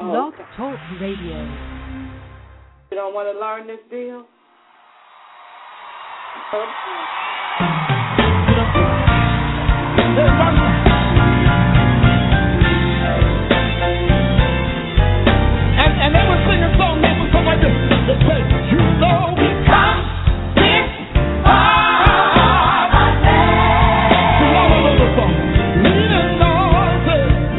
Blog Talk Radio. You don't want to learn this deal? And they would sing a song that was something like this. They say, you know we come this far by day. See, all of those songs. Leaning on the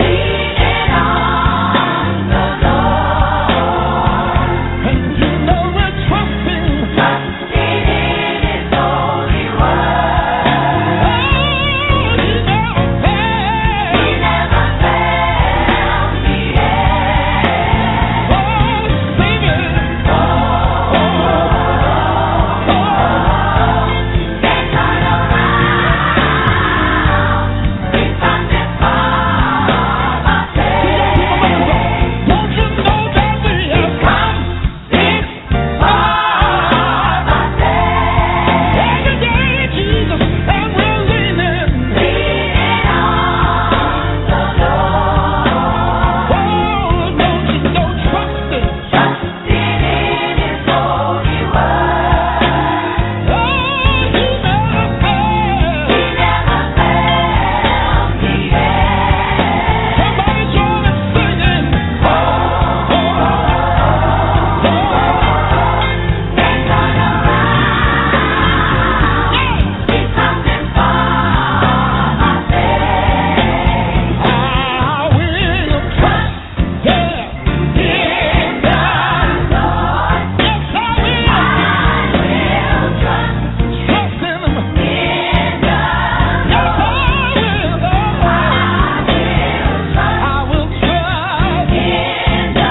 Lord. And you know we're trusting in His holy word. Oh, He never fails. He never fails me yet. Oh, sing it. Oh, oh, oh, can't turn around. We've come this far by faith. Don't you know that we have come this far by faith? Every day, Jesus, and we're leaning on the Lord. Oh, don't you know, trusting in His holy word. Oh, He never fails. He never fails me yet. Somebody join us singing. Oh, oh, oh, can't turn around. We've come this far by faith. I will trust, yeah, in the Lord. Yes, I will. Trust in Him. Yes, I will. I will trust in the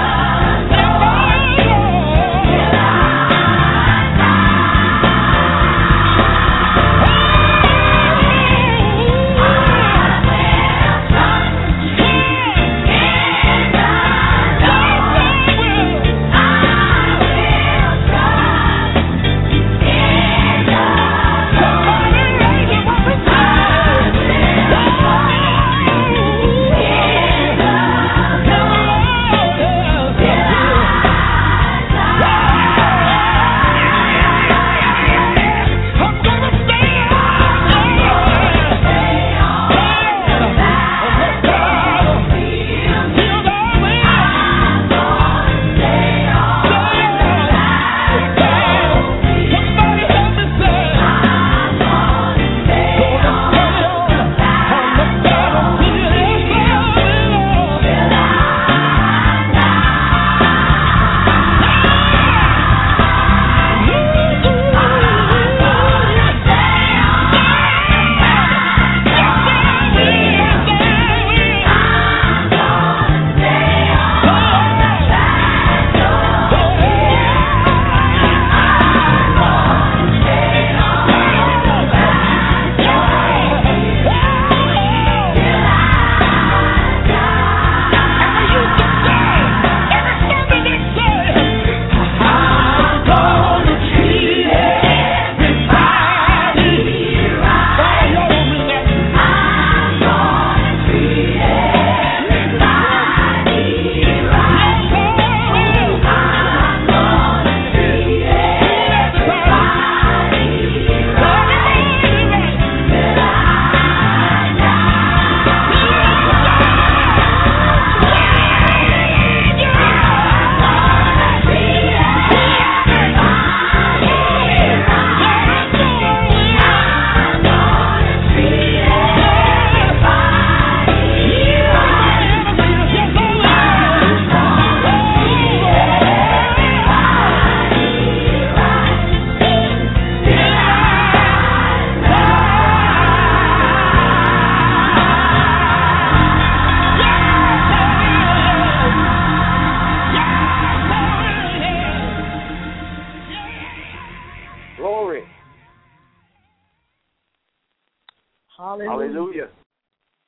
Glory. Hallelujah.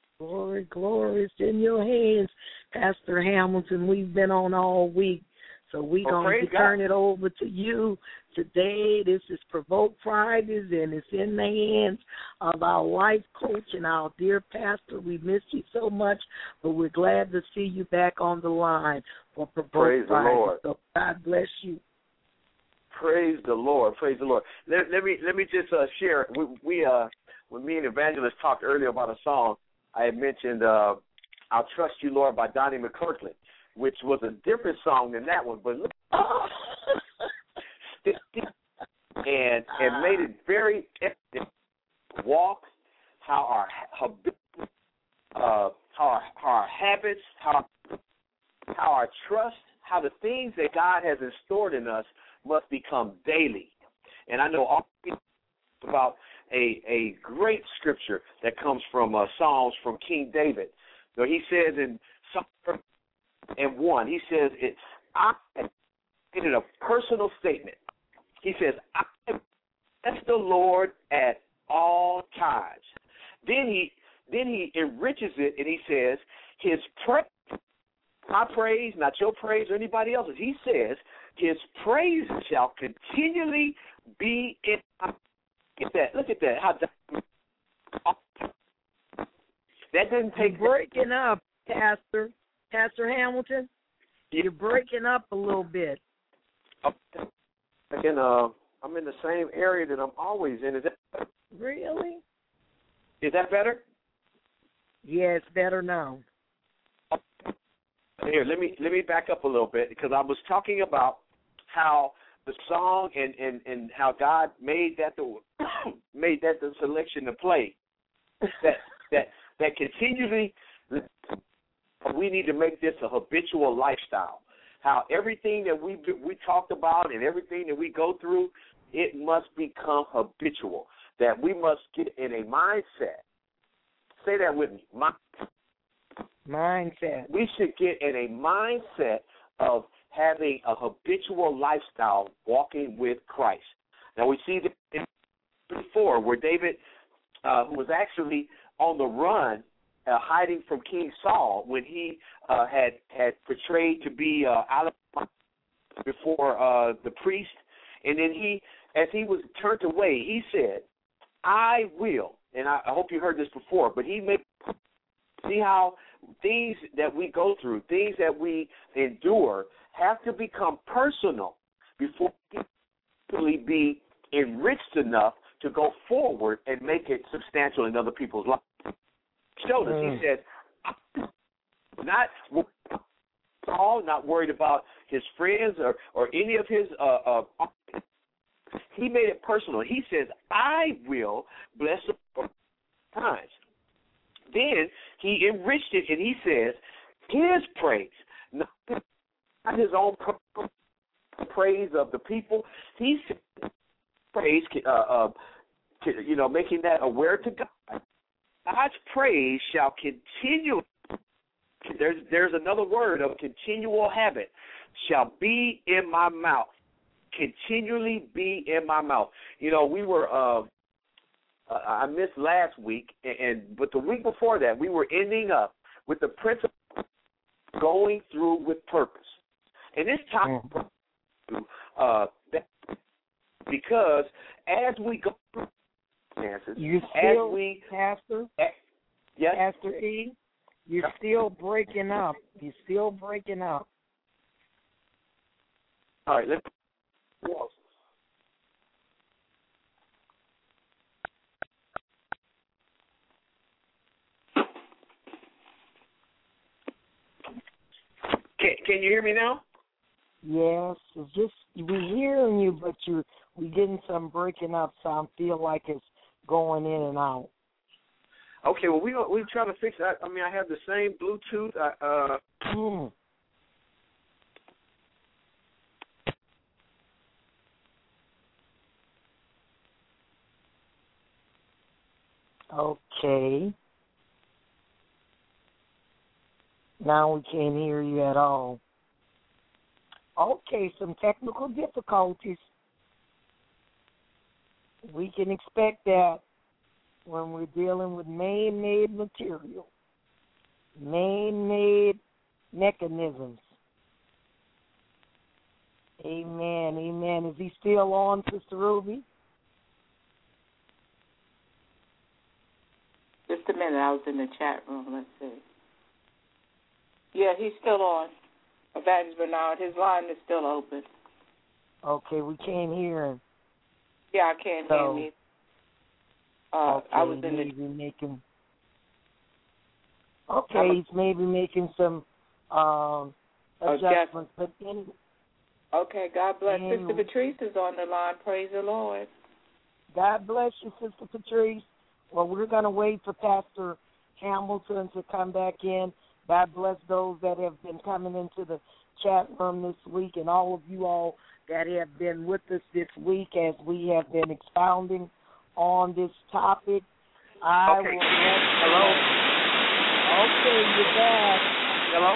Glory, glory. It's in your hands, Pastor Hamilton. We've been on all week. So we're Well, going praise to turn it over to you today. This is Provoke Fridays, and it's in the hands of our life coach and our dear pastor. We miss you so much, but we're glad to see you back on the line for Provoke Praise the Fridays. Lord. So God bless you. Praise the Lord. Praise the Lord. Let me just share. We when me and Evangelist talked earlier about a song, I had mentioned "I'll Trust You, Lord" by Donnie McClurkin, which was a different song than that one, but look, and made it very evident. Walk how our habits, how our trust, how the things that God has stored in us must become daily. And I know all about a great scripture that comes from Psalms from King David. So he says in Psalm 1, he says, I made it a personal statement. He says, I bless the Lord at all times. Then he enriches it and he says, his praise, my praise, not your praise or anybody else's. He says, his praise shall continually be in my mouth. Look at that. How that didn't take breaking up, Pastor Hamilton. You're breaking up a little bit. Again, I'm in the same area that I'm always in. Is that really? Is that better? Yeah, it's better now. Here, let me back up a little bit because I was talking about how the song and how God made that the selection to play. That continually, we need to make this a habitual lifestyle. How everything that we talked about and everything that we go through, it must become habitual. That we must get in a mindset. Say that with me. Mindset. We should get in a mindset of having a habitual lifestyle, walking with Christ. Now we see this before where David, who was actually on the run, hiding from King Saul when he had portrayed to be before the priest, and then as he was turned away, he said, "I will." And I hope you heard this before, but he made see how things that we go through, things that we endure, have to become personal before we be enriched enough to go forward and make it substantial in other people's lives. Showed us. He said, not worried about his friends or any of his. He made it personal. He says, "I will bless the times." Then he enriched it, and he says, his praise, not his own praise of the people. He said, praise, making that aware to God. God's praise shall continue. There's another word of continual habit. Shall be in my mouth. Continually be in my mouth. We were. I missed last week, but the week before that, we were ending up with the principle going through with purpose. And this time, because as we go through finances, Pastor? Yes? Pastor E., you're still breaking up. You're still breaking up. All right, let's Can you hear me now? Yes, it's just we're hearing you, but we're getting some breaking up, so I feel like it's going in and out. Okay, well we try to fix that. I mean, I have the same Bluetooth. Okay. Now we can't hear you at all. Okay, some technical difficulties. We can expect that when we're dealing with man-made material, man-made mechanisms. Amen. Amen. Is he still on, Sister Ruby? Just a minute. I was in the chat room. Let's see. Yeah, he's still on. Evangelist Bernard, his line is still open. Okay, we can't hear him. Yeah, I can't hear him. Okay, I was in maybe making. Okay, he's maybe making some adjustments, but anyway. Okay, God bless. Anyway. Sister Patrice is on the line. Praise the Lord. God bless you, Sister Patrice. Well, we're going to wait for Pastor Hamilton to come back in. God bless those that have been coming into the chat room this week and all of you all that have been with us this week as we have been expounding on this topic. Okay. Hello? Okay, you're back. Hello?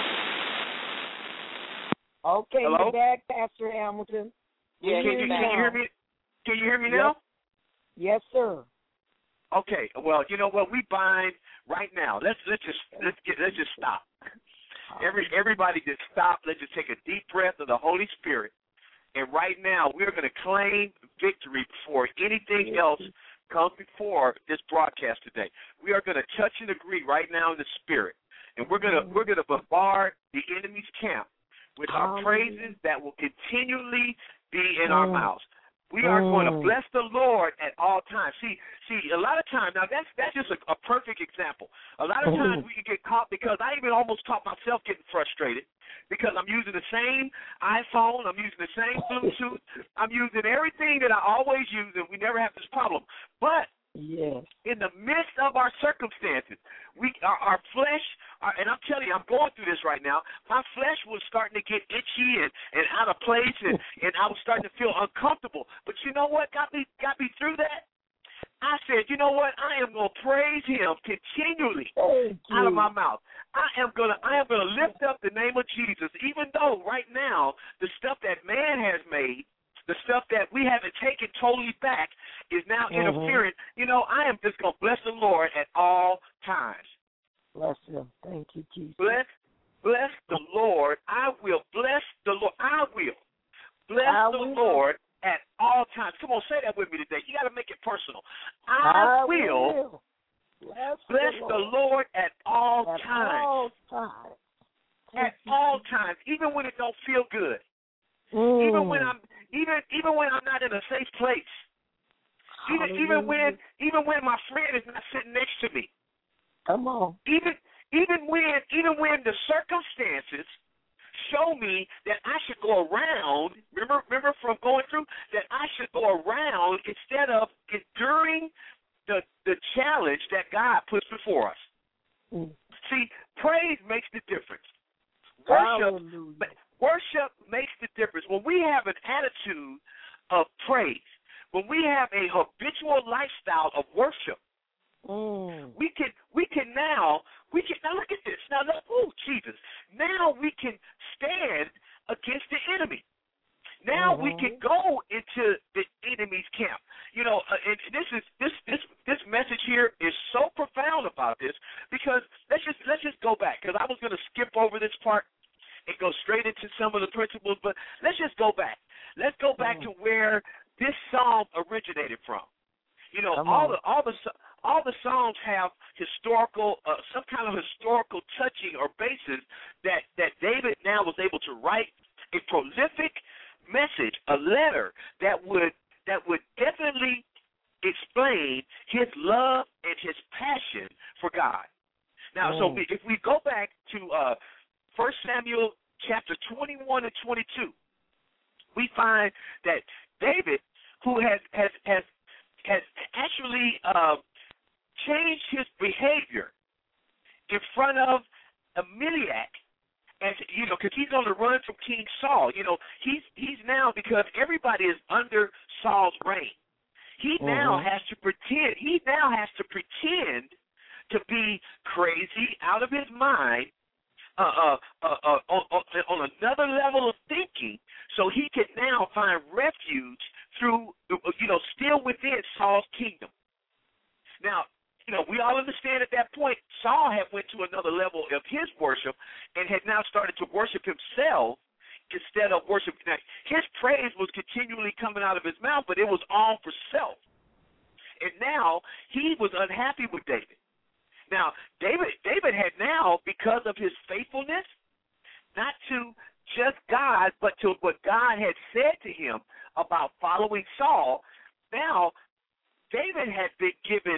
Okay, Hello? you're back, Pastor Hamilton. Yeah, Can you hear me? Can you hear me now? Yes, sir. Okay. Well, you know what? We bind right now. Let's just stop. Everybody just stop. Let's just take a deep breath of the Holy Spirit. And right now, we're going to claim victory before anything else comes before this broadcast today. We are going to touch and agree right now in the Spirit, and we're going to bombard the enemy's camp with our praises that will continually be in our mouths. We are going to bless the Lord at all times. See, a lot of times, now that's just a perfect example. A lot of times we can get caught, because I even almost caught myself getting frustrated because I'm using the same iPhone, I'm using the same Bluetooth, I'm using everything that I always use, and we never have this problem. But in the midst of our circumstances, our flesh, and I'm telling you, I'm going through this right now, my flesh was starting to get itchy and out of place, and I was starting to feel uncomfortable. But you know what got me through that? I said, you know what? I am going to praise him continually out of my mouth. I am going to lift up the name of Jesus, even though right now the stuff that man has made, the stuff that we haven't taken totally back, is now interfering. You know, I am just going to bless the Lord at all times. Bless him. Thank you, Jesus. Bless the Lord. I will bless the Lord. I will bless the Lord at all times. Come on, say that with me today. You got to make it personal. I will bless the Lord at all times. At all times, even when it don't feel good. Even when I'm not in a safe place. Even when my friend is not sitting next to me. Come on. Even when the circumstances show me that I should go around, remember from going through, that I should go around instead of enduring the challenge that God puts before us. See, praise makes the difference. Worship makes the difference. When we have an attitude of praise, when we have a habitual lifestyle of worship, we can now look at this. Now look, Jesus. Now we can stand against the enemy. Now we can go into the enemy's camp. You know, and this message here is so profound about this, because let's just go back, because I was going to skip over this part and go straight into some of the principles, but let's just go back. Let's go back to where this psalm originated from. You know, all the psalms have historical, some kind of historical touching or basis that David now was able to write a prolific message, a letter that would definitely explain his love and his passion for God. Now, so if we go back to 1 Samuel chapter 21 and 22, we find that David, who has actually changed his behavior in front of Elimelech, and you know, because he's on the run from King Saul. You know, he's now, because everybody is under Saul's reign. He now has to pretend. He now has to pretend to be crazy, out of his mind, on another level of thinking, so he can now find refuge through, you know, still within Saul's kingdom. Now, you know, we all understand at that point, Saul had went to another level of his worship and had now started to worship himself instead of worship. Now, his praise was continually coming out of his mouth, but it was all for self. And now he was unhappy with David. Now, David had now, because of his faithfulness, not to just God, but to what God had said to him about following Saul, now David had been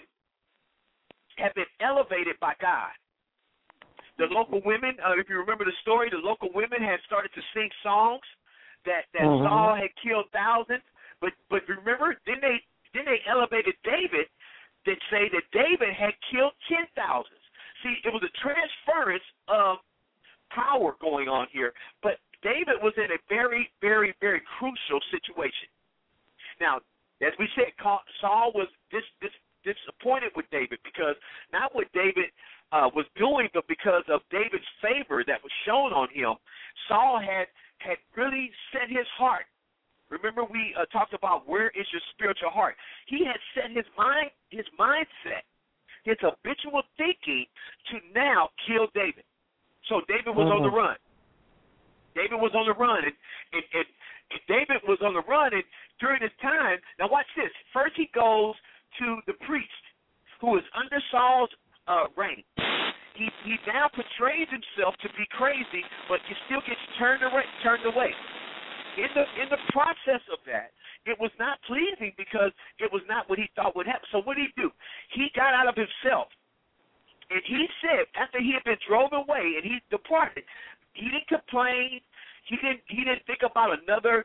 elevated by God. The local women, if you remember the story, the local women had started to sing songs that Saul had killed thousands. But remember, then they elevated David that say that David had killed 10,000. See, it was a transference of power going on here, but David was in a very, very, very crucial situation. Now, as we said, Saul was disappointed with David because not what David was doing, but because of David's favor that was shown on him. Saul had really set his heart. Remember, we talked about where is your spiritual heart. He had set his mindset, his habitual thinking to now kill David. So David was on the run. David was on the run, and David was on the run, and during this time, now watch this. First he goes to the priest, who is under Saul's reign. He now portrays himself to be crazy, but he still gets turned away. In the process of that, it was not pleasing because it was not what he thought would happen. So what did he do? He got out of himself. And he said, after he had been driven away and he departed, he didn't complain. He didn't think about another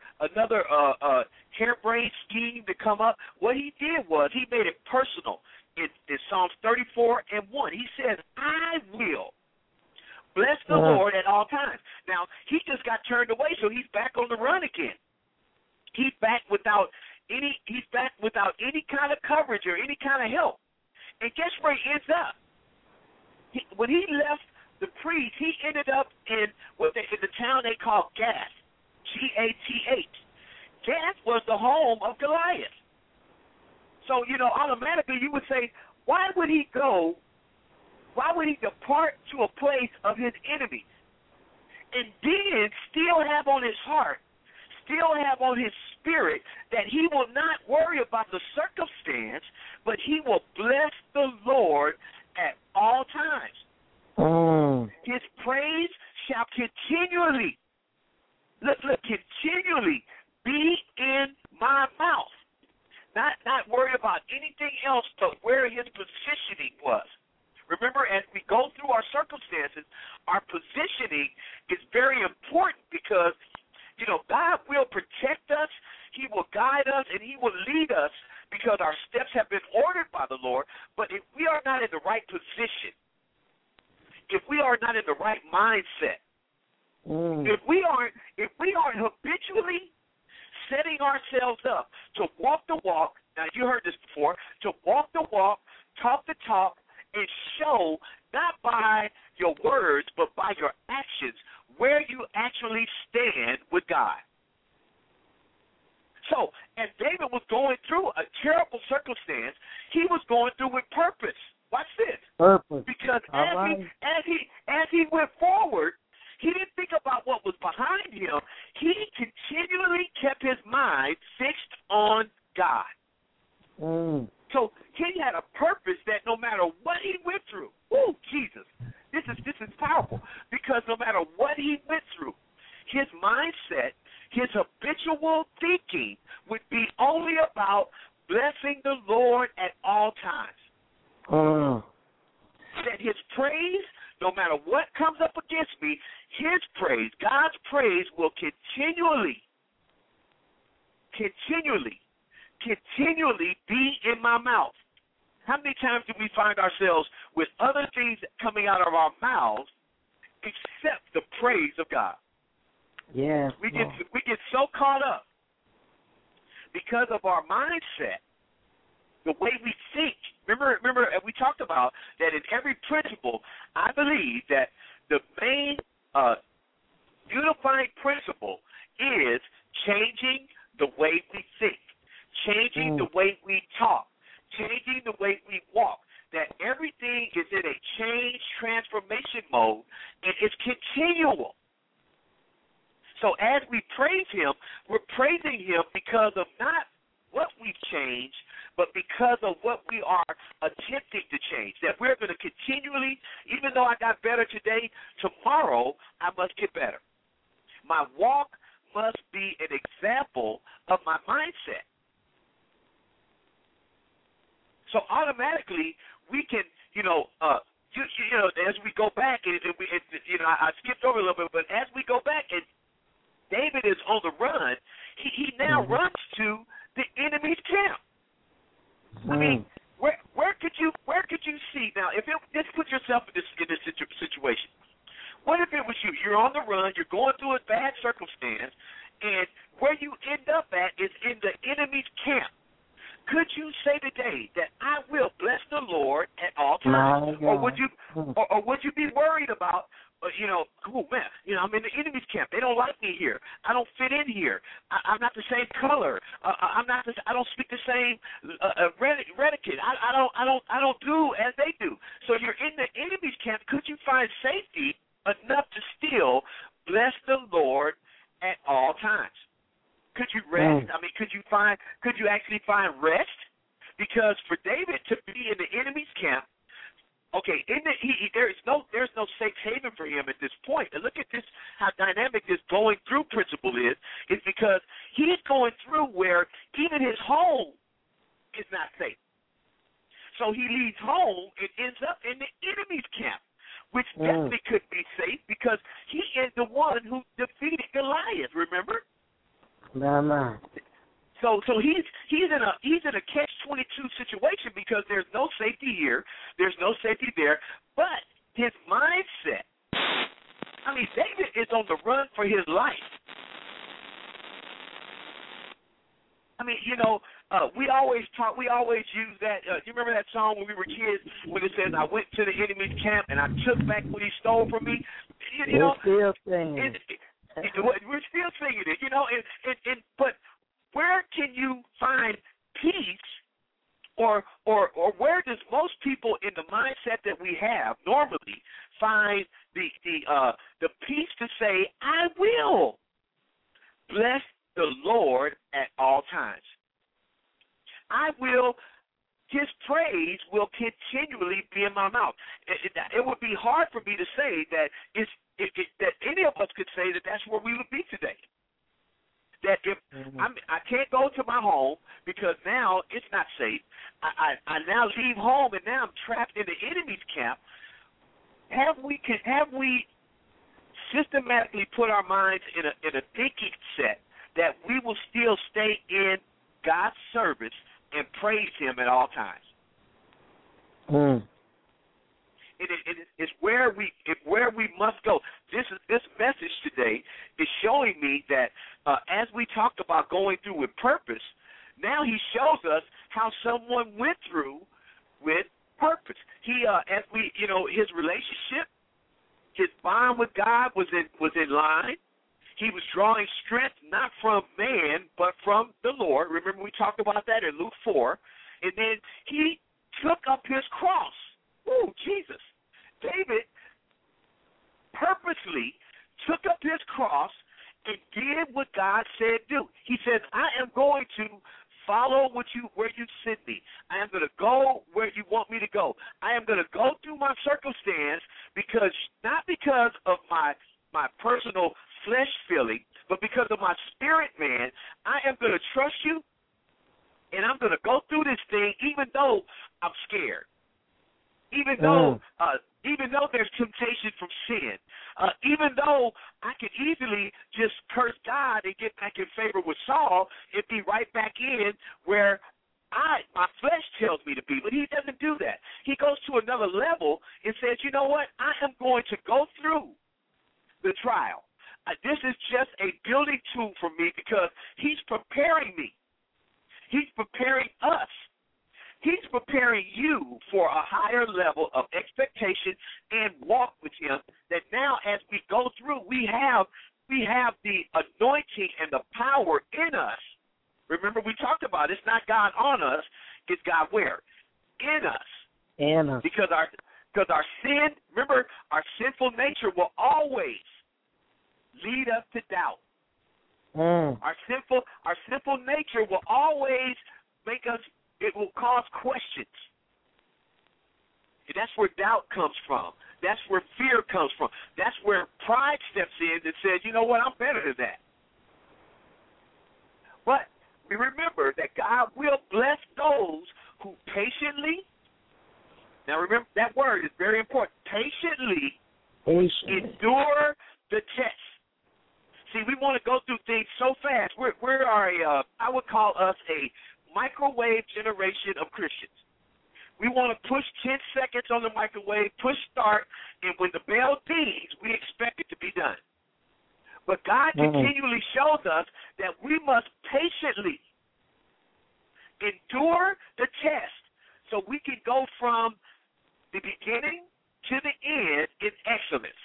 harebrained scheme to come up. What he did was he made it personal. In Psalms 34:1, he says, "I will bless the Lord at all times." Now he just got turned away, so he's back on the run again. He's back without any kind of coverage or any kind of help. And guess where he ends up? When he left the priest, he ended up in the town they call Gath, Gath. Gath was the home of Goliath. So, automatically you would say, why would he depart to a place of his enemies and then still have on his heart, still have on his spirit that he will not worry about the circumstance, but he will bless the Lord at all times. His praise shall continually be in my mouth. Not worry about anything else but where his positioning was. Remember, as we go through our circumstances, our positioning is very important because, God will protect us, he will guide us, and he will lead us because our steps have been ordered by the Lord. But if we are not in the right position, if we are not in the right mindset, if we aren't habitually setting ourselves up to walk the walk, now you heard this before, to walk the walk, talk the talk, and show not by your words but by your actions where you actually stand with God. So, as David was going through a terrible circumstance, he was going through with purpose. Watch this. Purpose. Because as he went forward, he didn't think about what was behind him. He continually kept his mind fixed on God. So he had a purpose that no matter what he went through, Jesus, this is powerful. Because no matter what he went through, his mindset, his habitual thinking would be only about blessing the Lord at all times. That his praise, no matter what comes up against me, his praise, God's praise, will continually be in my mouth. How many times do we find ourselves with other things coming out of our mouths except the praise of God? Yes. We get so caught up because of our mindset, the way we think. Remember, we talked about that in every principle. I believe that the main unifying principle is changing the way we think, changing the way we talk, changing the way we walk. That everything is in a change transformation mode, and it's continual. So as we praise him, we're praising him because of not what we've changed, but because of what we are attempting to change. That we're going to continually, even though I got better today, tomorrow I must get better. My walk must be an example of my mindset. So automatically we can, as we go back, I skipped over a little bit, but as we go back and David is on the run, he now runs to the enemy's camp. I mean, where could you see now? Just put yourself in this situation. What if it was you? You're on the run. You're going through a bad circumstance, and where you end up at is in the enemy's camp. Could you say today that I will bless the Lord at all times, or would you be worried about? I'm in the enemy's camp. They don't like me here. I don't fit in here. I'm not the same color. I don't speak the same reticule. I don't do as they do. So you're in the enemy's camp. Could you find safety enough to still bless the Lord at all times? Could you rest? I mean, could you actually find rest? Because for David to be in the enemy's camp, okay, there's no safe haven for him at this point. And look at this, how dynamic this going through principle is because he's going through where even his home is not safe. So he leaves home and ends up in the enemy's camp, which definitely could be safe because he is the one who defeated Goliath, remember? No. So he's in a catch-22 situation because there's no safety here, there's no safety there, but his mindset. I mean, David is on the run for his life. I mean, we always use that. You remember that song when we were kids when it says, "I went to the enemy's camp and I took back what he stole from me." We're still singing. We're still singing it, but where can you find peace, or where does most people in the mindset that we have normally find the peace to say, "I will bless the Lord at all times. I will." His praise will continually be in my mouth. It would be hard for me to say that that any of us could say that that's where we would be today. That if I can't go to my home because now it's not safe, I now leave home and now I'm trapped in the enemy's camp. Have we systematically put our minds in a thinking set that we will still stay in God's service and praise him at all times? It's where we must go. This message today is showing me that as we talked about going through with purpose, now he shows us how someone went through with purpose. His relationship, his bond with God was in line. He was drawing strength not from man, but from the Lord. Remember, we talked about that in Luke 4. And then he took up his cross. Ooh, Jesus. David purposely took up his cross and did what God said do. He says, I am going to follow where you sent me. I am going to go where you want me to go. I am going to go through my circumstance not because of my personal flesh feeling, but because of my spirit, man. I am going to trust you, and I'm going to go through this thing even though I'm scared. Even though there's temptation from sin, even though I could easily just curse God and get back in favor with Saul and be right back in where my flesh tells me to be, but he doesn't do that. He goes to another level and says, you know what? I am going to go through the trial. This is just a building tool for me because he's preparing me. He's preparing us. He's preparing you for a higher level of expectation and walk with him that now as we go through, we have the anointing and the power in us. Remember, we talked about it's not God on us, it's God where? In us. In us. Because our sin, remember, our sinful nature will always lead us to doubt. Our sinful nature will always make us. It will cause questions. And that's where doubt comes from. That's where fear comes from. That's where pride steps in and says, you know what, I'm better than that. But we remember that God will bless those who patiently, now remember that word is very important, patiently endure the test. See, we want to go through things so fast. We are I would call us a microwave generation of Christians. We want to push 10 seconds on the microwave, push start, and when the bell dings, we expect it to be done. But God continually shows us that we must patiently endure the test so we can go from the beginning to the end in excellence.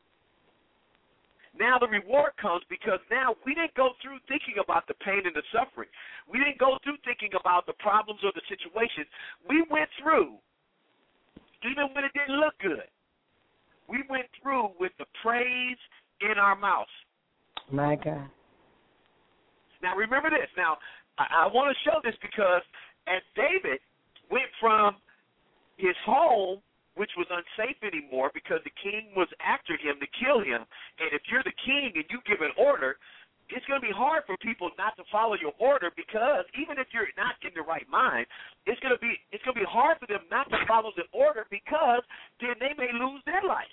Now the reward comes because now we didn't go through thinking about the pain and the suffering. We didn't go through thinking about the problems or the situations. We went through, even when it didn't look good, we went through with the praise in our mouth. My God. Now remember this. Now I want to show this because as David went from his home, which was unsafe anymore because the king was after him to kill him. And if you're the king and you give an order, it's going to be hard for people not to follow your order because even if you're not in the right mind, it's going to be hard for them not to follow the order because then they may lose their life.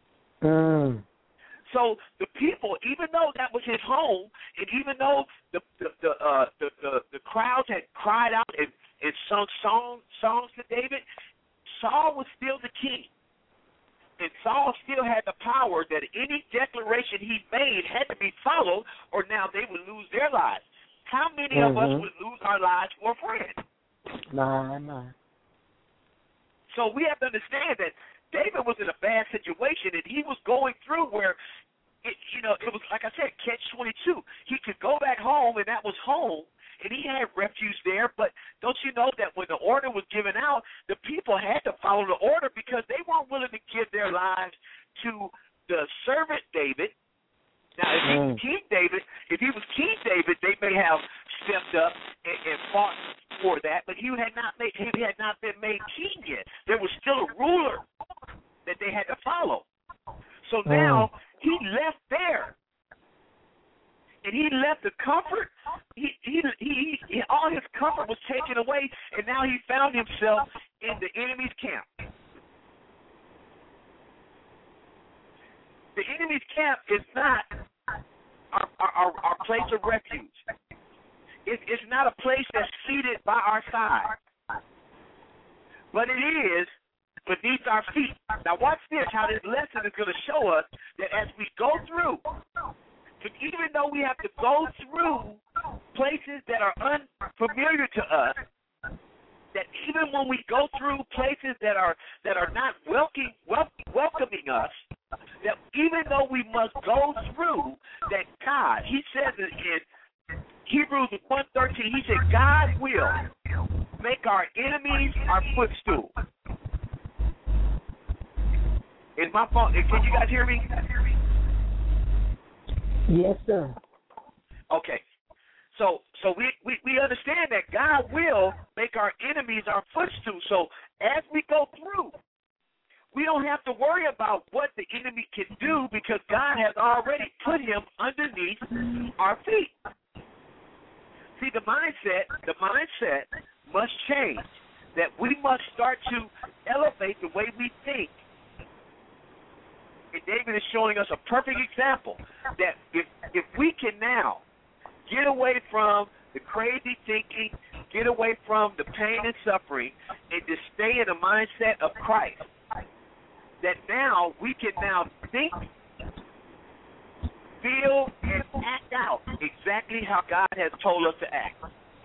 So the people, even though that was his home, and even though the crowds had cried out and sung songs to David, Saul was still the king, and Saul still had the power that any declaration he made had to be followed, or now they would lose their lives. How many of us would lose our lives for a friend? No. So we have to understand that David was in a bad situation, and he was going through where, it was, like I said, catch-22. He could go back home, and that was home, and he had refuge there, but don't you know that when the order was given out, the people had to follow the order because they weren't willing to give their lives to the servant David. Now, if he was King David, they may have stepped up and fought for that, but he had not been made king yet. There was still a ruler that they had to follow. So now he left there. And he left the comfort. All his comfort was taken away, and now he found himself in the enemy's camp. The enemy's camp is not our place of refuge. It's not a place that's seated by our side, but it is beneath our feet. Now watch this, how this lesson is going to show us that as we go through, even though we have to go through places that are unfamiliar to us, that even when we go through places that are not welcoming us, that even though we must go through, that God, he says in Hebrews 1:13, he said, God will make our enemies our footstool. Is my phone? Can you guys hear me? Yes, sir. Okay. So we understand that God will make our enemies our footstool. So as we go through, we don't have to worry about what the enemy can do because God has already put him underneath our feet. See, the mindset must change. That we must start to elevate the way we think. And David is showing us a perfect example that if we can now get away from the crazy thinking, get away from the pain and suffering, and just stay in the mindset of Christ, that now we can now think, feel, and act out exactly how God has told us to act.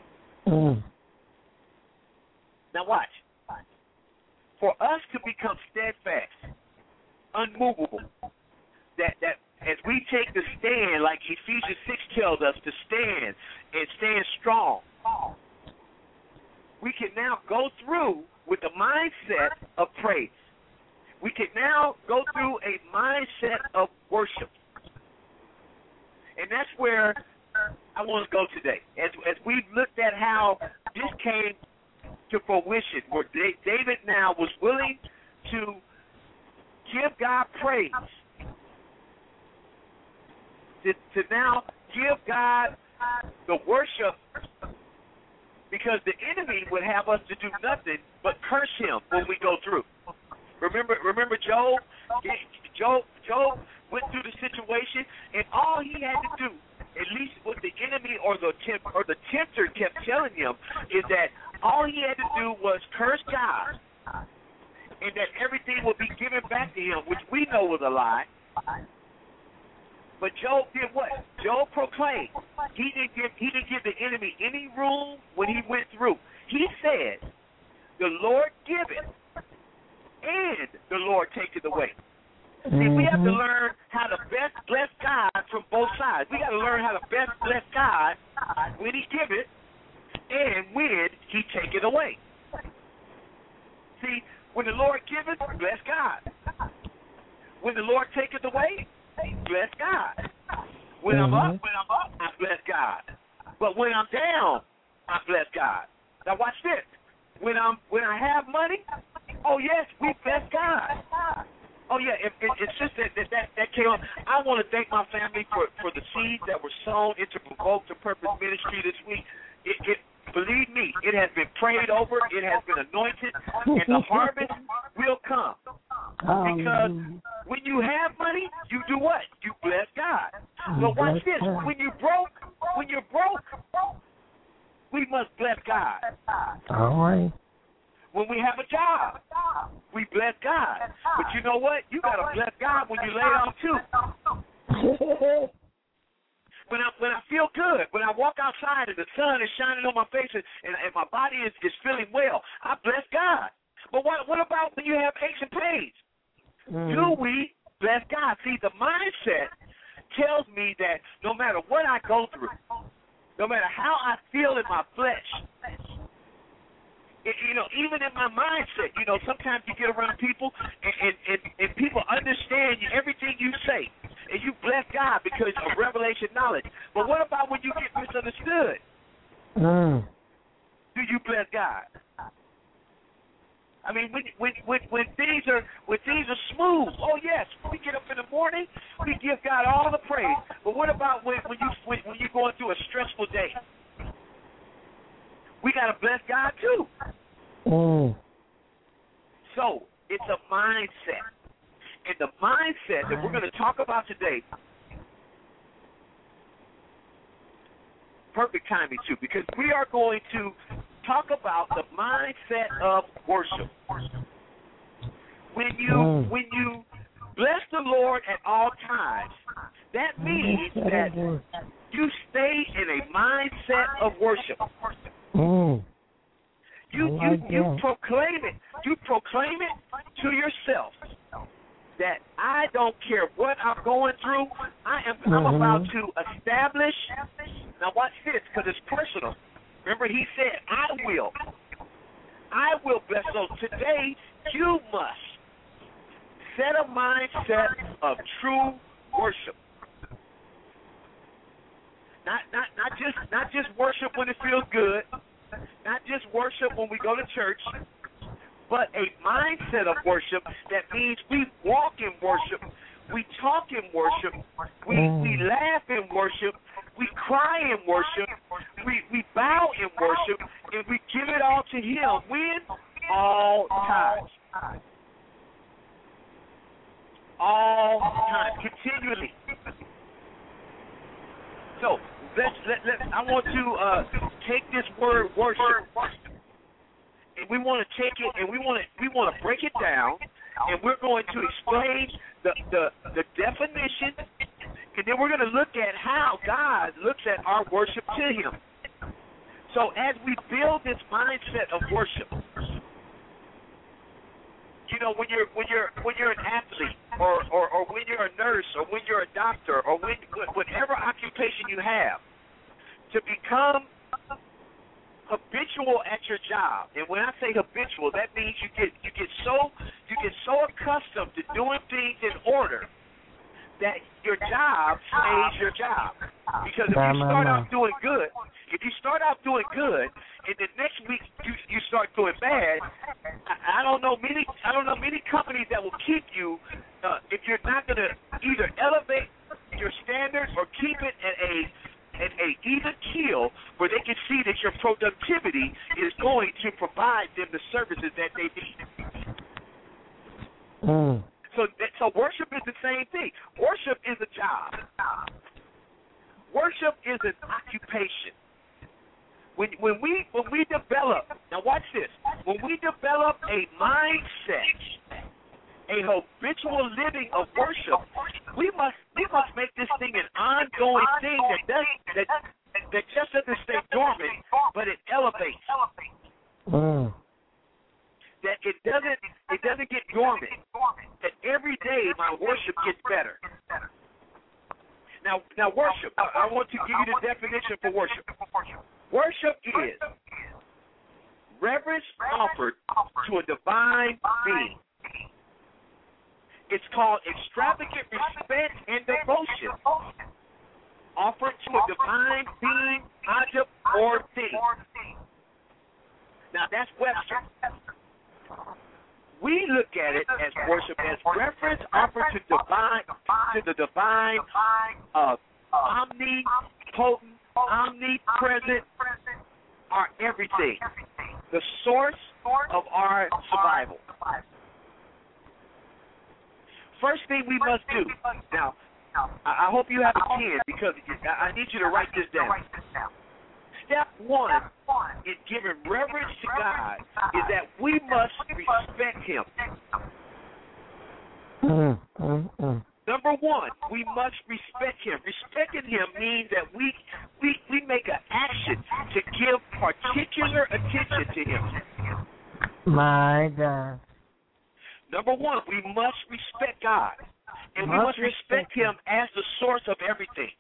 Now watch. For us to become steadfast, unmovable, that as we take the stand, like Ephesians 6 tells us to stand and stand strong, we can now go through with a mindset of praise. We can now go through a mindset of worship. And that's where I want to go today. As we've looked at how this came to fruition, where David now was willing to give God praise, to now give God the worship, because the enemy would have us to do nothing but curse him when we go through. Remember Job? Job went through the situation, and all he had to do, at least what the enemy or the tempter kept telling him, is that all he had to do was curse God, and that everything would be given back to him, which we know was a lie. But Job did what? Job proclaimed. He didn't give the enemy any room when he went through. He said, "The Lord giveth, and the Lord taketh away." See, we have to learn how to best bless God from both sides. We got to learn how to best bless God when He giveth and when He taketh away. See, when the Lord giveth, bless God. When the Lord taketh away, bless God. When I'm up, I bless God. But when I'm down, I bless God. Now watch this. When I have money, oh yes, we bless God. Oh yeah, it's just that came on. I want to thank my family for the seeds that were sown into Provoke to Purpose Ministry this week. Believe me, it has been prayed over, it has been anointed, and the harvest will come. Because when you have money, you do what? You bless God. But watch this. When you're broke, we must bless God. All right. When we have a job, we bless God. But you know what? You got to bless God when you lay off too. When I feel good, when I walk outside and the sun is shining on my face and my body is feeling well, I bless God. But what about when you have aches and pains? Do we bless God? See, the mindset tells me that no matter what I go through, no matter how I feel in my flesh, even in my mindset, sometimes you get around people and people understand everything you say, and you bless God because of revelation knowledge. But what about when you get misunderstood? Do you bless God? I mean, when things are smooth, oh yes, we get up in the morning, we give God all the praise. But what about when you're going through a stressful day? We got to bless God too. So it's a mindset. And the mindset that we're going to talk about today, perfect timing too, because we are going to talk about the mindset of worship. When you bless the Lord at all times, that means that you stay in a mindset of worship. You proclaim it. You proclaim it to yourself that I don't care what I'm going through. I'm about to establish. Now watch this, because it's personal. Remember, he said, I will bless. So today you must set a mindset of true worship. Not just worship when it feels good. Not just worship when we go to church, but a mindset of worship that means we walk in worship, we talk in worship, we laugh in worship, we cry in worship, we bow in worship, and we give it all to Him. When? All times. All times, continually. So, I want to take this word worship, and we want to take it, and we want to break it down, and we're going to explain the definition, and then we're going to look at how God looks at our worship to Him. So as we build this mindset of worship, when you're an athlete, or when you're a nurse, or when you're a doctor, or whatever occupation you have, to become habitual at your job. And when I say habitual, that means you get so accustomed to doing things in order that your job stays your job. Because Because if you start out doing good, and the next week you start doing bad, I don't know many companies that will keep you if you're not going to either elevate your standards or keep it at a even keel where they can see that your productivity is going to provide them the services that they need. So worship is the same thing. Worship is a job. Worship is an occupation. When we develop, now watch this, when we develop a mindset, a habitual living of worship, we must make this thing an ongoing thing that just doesn't stay dormant, but it elevates. That it doesn't get dormant. That every day my worship gets better. Now worship. I want to give you the definition for worship. Worship is reverence offered to a divine being. It's called extravagant respect and devotion offered to a divine being, object, or thing. Now that's Webster. We look at it as worship as reverence offered to the divine, omnipotent, omnipresent, our everything, the source of our survival. First thing we must do. Now, I hope you have a pen because I need you to write this down. Step one in giving reverence to God is that we must respect Him. Number one, we must respect Him. Respecting Him means that we make an action to give particular attention to Him. My God. Number one, we must respect God. And we must respect Him as the source of everything.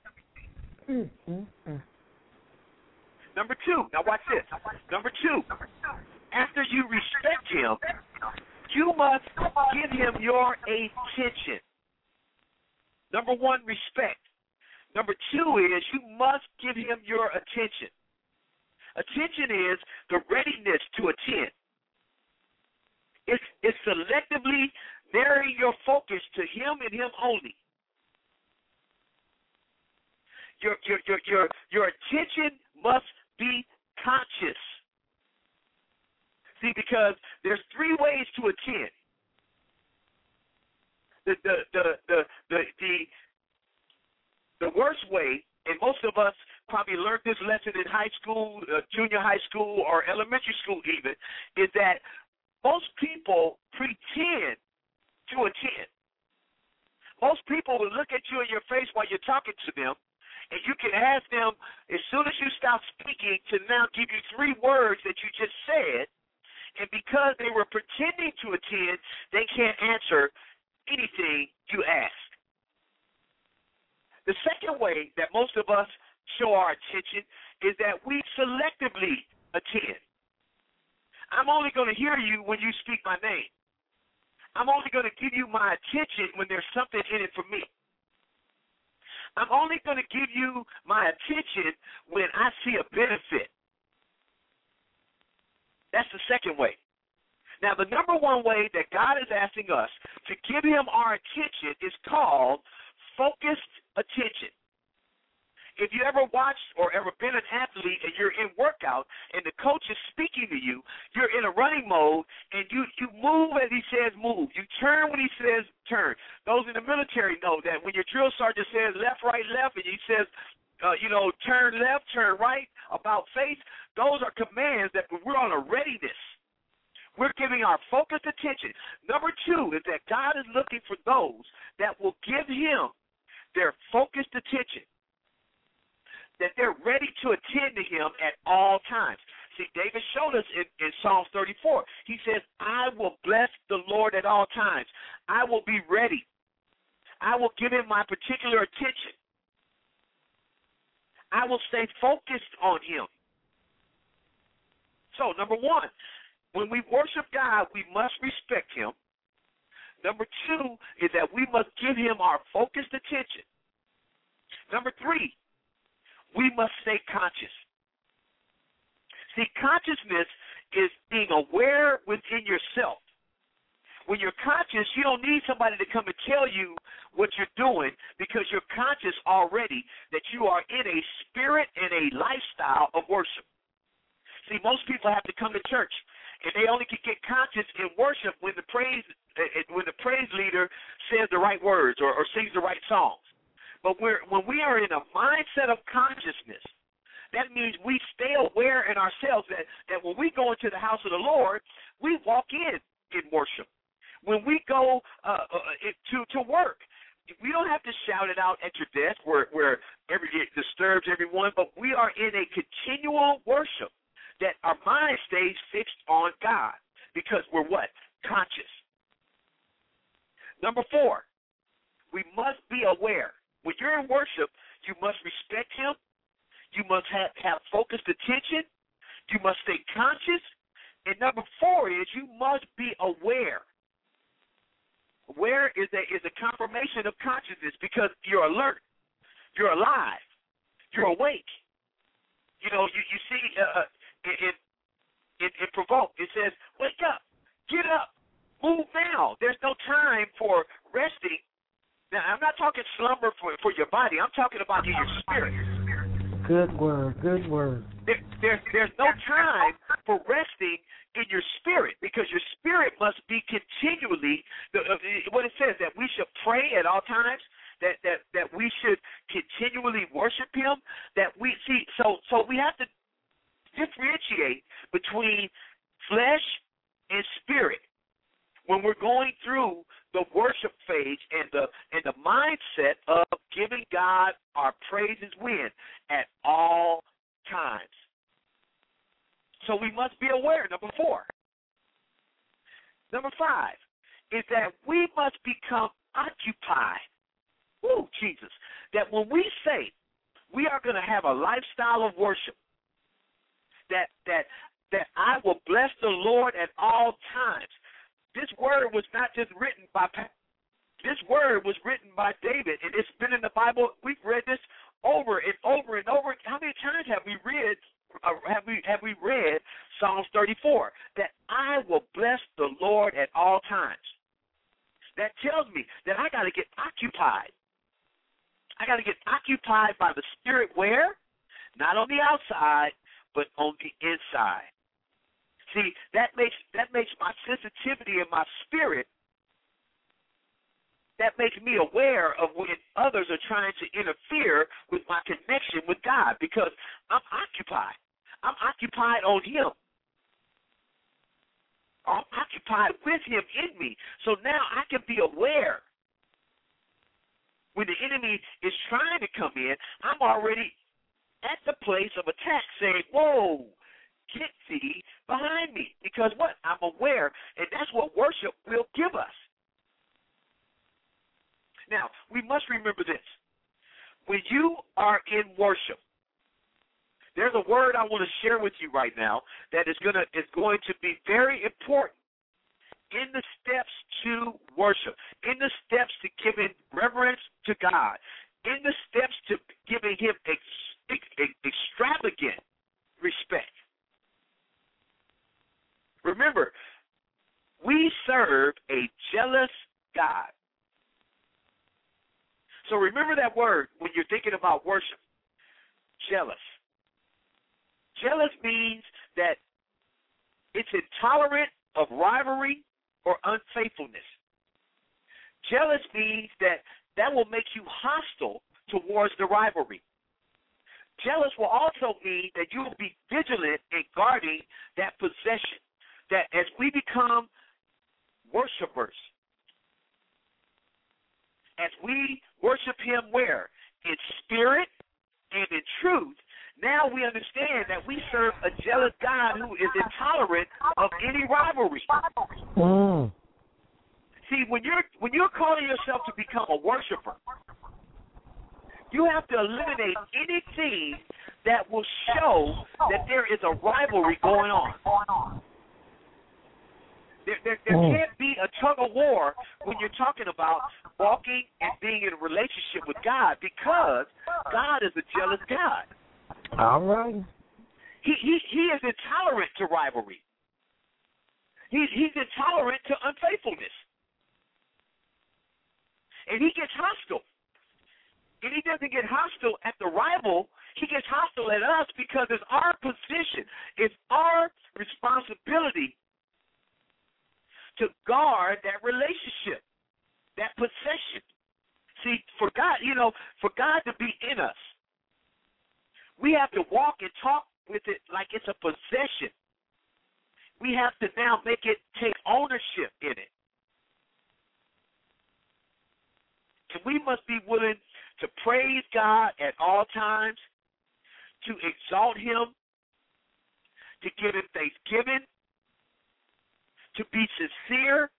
Number two, now watch this. Number two, after you respect Him, you must give Him your attention. Number one, respect. Number two is you must give Him your attention. Attention is the readiness to attend. It's selectively narrowing your focus to Him and Him only. Your attention must be conscious. See, because there's three ways to attend. The worst way, and most of us probably learned this lesson in high school, junior high school, or elementary school even, is that most people pretend to attend. Most people will look at you in your face while you're talking to them, and you can ask them, as soon as you stop speaking, to now give you three words that you just said, and because they were pretending to attend, they can't answer anything you ask. The second way that most of us show our attention is that we selectively attend. I'm only going to hear you when you speak my name. I'm only going to give you my attention when there's something in it for me. I'm only going to give you my attention when I see a benefit. That's the second way. Now, the number one way that God is asking us to give Him our attention is called focused attention. If you ever watched or ever been an athlete and you're in workout and the coach is speaking to you, you're in a running mode and you move as he says move. You turn when he says turn. Those in the military know that when your drill sergeant says left, right, left, and he says, turn left, turn right, about face, those are commands that we're on a readiness. We're giving our focused attention. Number two is that God is looking for those that will give Him their focused attention, that they're ready to attend to Him at all times. See, David showed us in Psalms 34. He says, I will bless the Lord at all times. I will be ready. I will give Him my particular attention. I will stay focused on Him. So, number one, when we worship God, we must respect Him. Number two is that we must give Him our focused attention. Number three, we must stay conscious. See, consciousness is being aware within yourself. When you're conscious, you don't need somebody to come and tell you what you're doing because you're conscious already that you are in a spirit and a lifestyle of worship. See, most people have to come to church, and they only can get conscious in worship when the praise leader says the right words or sings the right songs. But when we are in a mindset of consciousness, that means we stay aware in ourselves that when we go into the house of the Lord, we walk in worship. When we go to work, we don't have to shout it out at your desk where it disturbs everyone, but we are in a continual worship that our mind stays fixed on God because we're what? Conscious. Number 4, we must be aware. When you're in worship, you must respect Him. You must have focused attention. You must stay conscious. And number 4 is you must be aware. Aware is a confirmation of consciousness because you're alert. You're alive. You're awake. You know, you see it Provoke. It says, wake up. Get up. Move now. There's no time for resting. Now, I'm not talking slumber for your body. I'm talking about in your spirit. Good word. Good word. There's no time for resting in your spirit because your spirit must be continually, what it says, that we should pray at all times, that we should continually worship Him, that we see. So we have to differentiate between flesh and spirit when we're going through the worship phase and the mindset of giving God our praises at all times. So we must be aware, number 4. Number 5 is that we must become occupied. Ooh, Jesus. That when we say we are going to have a lifestyle of worship, that I will bless the Lord at all times. This word was not just written by this word was written by David, and it's been in the Bible. We've read this over and over and over. How many times have we read Psalms 34? That I will bless the Lord at all times. That tells me that I got to get occupied. I got to get occupied by the Spirit where? Not on the outside, but on the inside. See, that makes my sensitivity in my spirit, that makes me aware of when others are trying to interfere with my connection with God because I'm occupied. I'm occupied on Him. I'm occupied with Him in me. So now I can be aware. When the enemy is trying to come in, I'm already at the place of attack saying, whoa, get thee behind me. Because what? I'm aware, and that's what worship will give us. Now, we must remember this. When you are in worship, there's a word I want to share with you right now that is going to be very important in the steps to worship, in the steps to giving reverence to God, in the steps to giving Him extravagant respect. Remember, we serve a jealous God. So remember that word when you're thinking about worship, jealous. Jealous means that it's intolerant of rivalry or unfaithfulness. Jealous means that will make you hostile towards the rivalry. Jealous will also mean that you will be vigilant in guarding that possession. That as we become worshipers, as we worship Him where? In spirit and in truth, now we understand that we serve a jealous God who is intolerant of any rivalry. Mm. See, when you're calling yourself to become a worshiper, you have to eliminate anything that will show that there is a rivalry going on. There can't be a tug of war when you're talking about walking and being in a relationship with God because God is a jealous God. All right. He is intolerant to rivalry. He's intolerant to unfaithfulness. And he gets hostile. And he doesn't get hostile at the rival. He gets hostile at us because it's our position. It's our responsibility to guard that relationship, that possession. See, for God to be in us, we have to walk and talk with it like it's a possession. We have to now take ownership in it. And we must be willing to praise God at all times, to exalt him, to give him thanksgiving, to be sincere,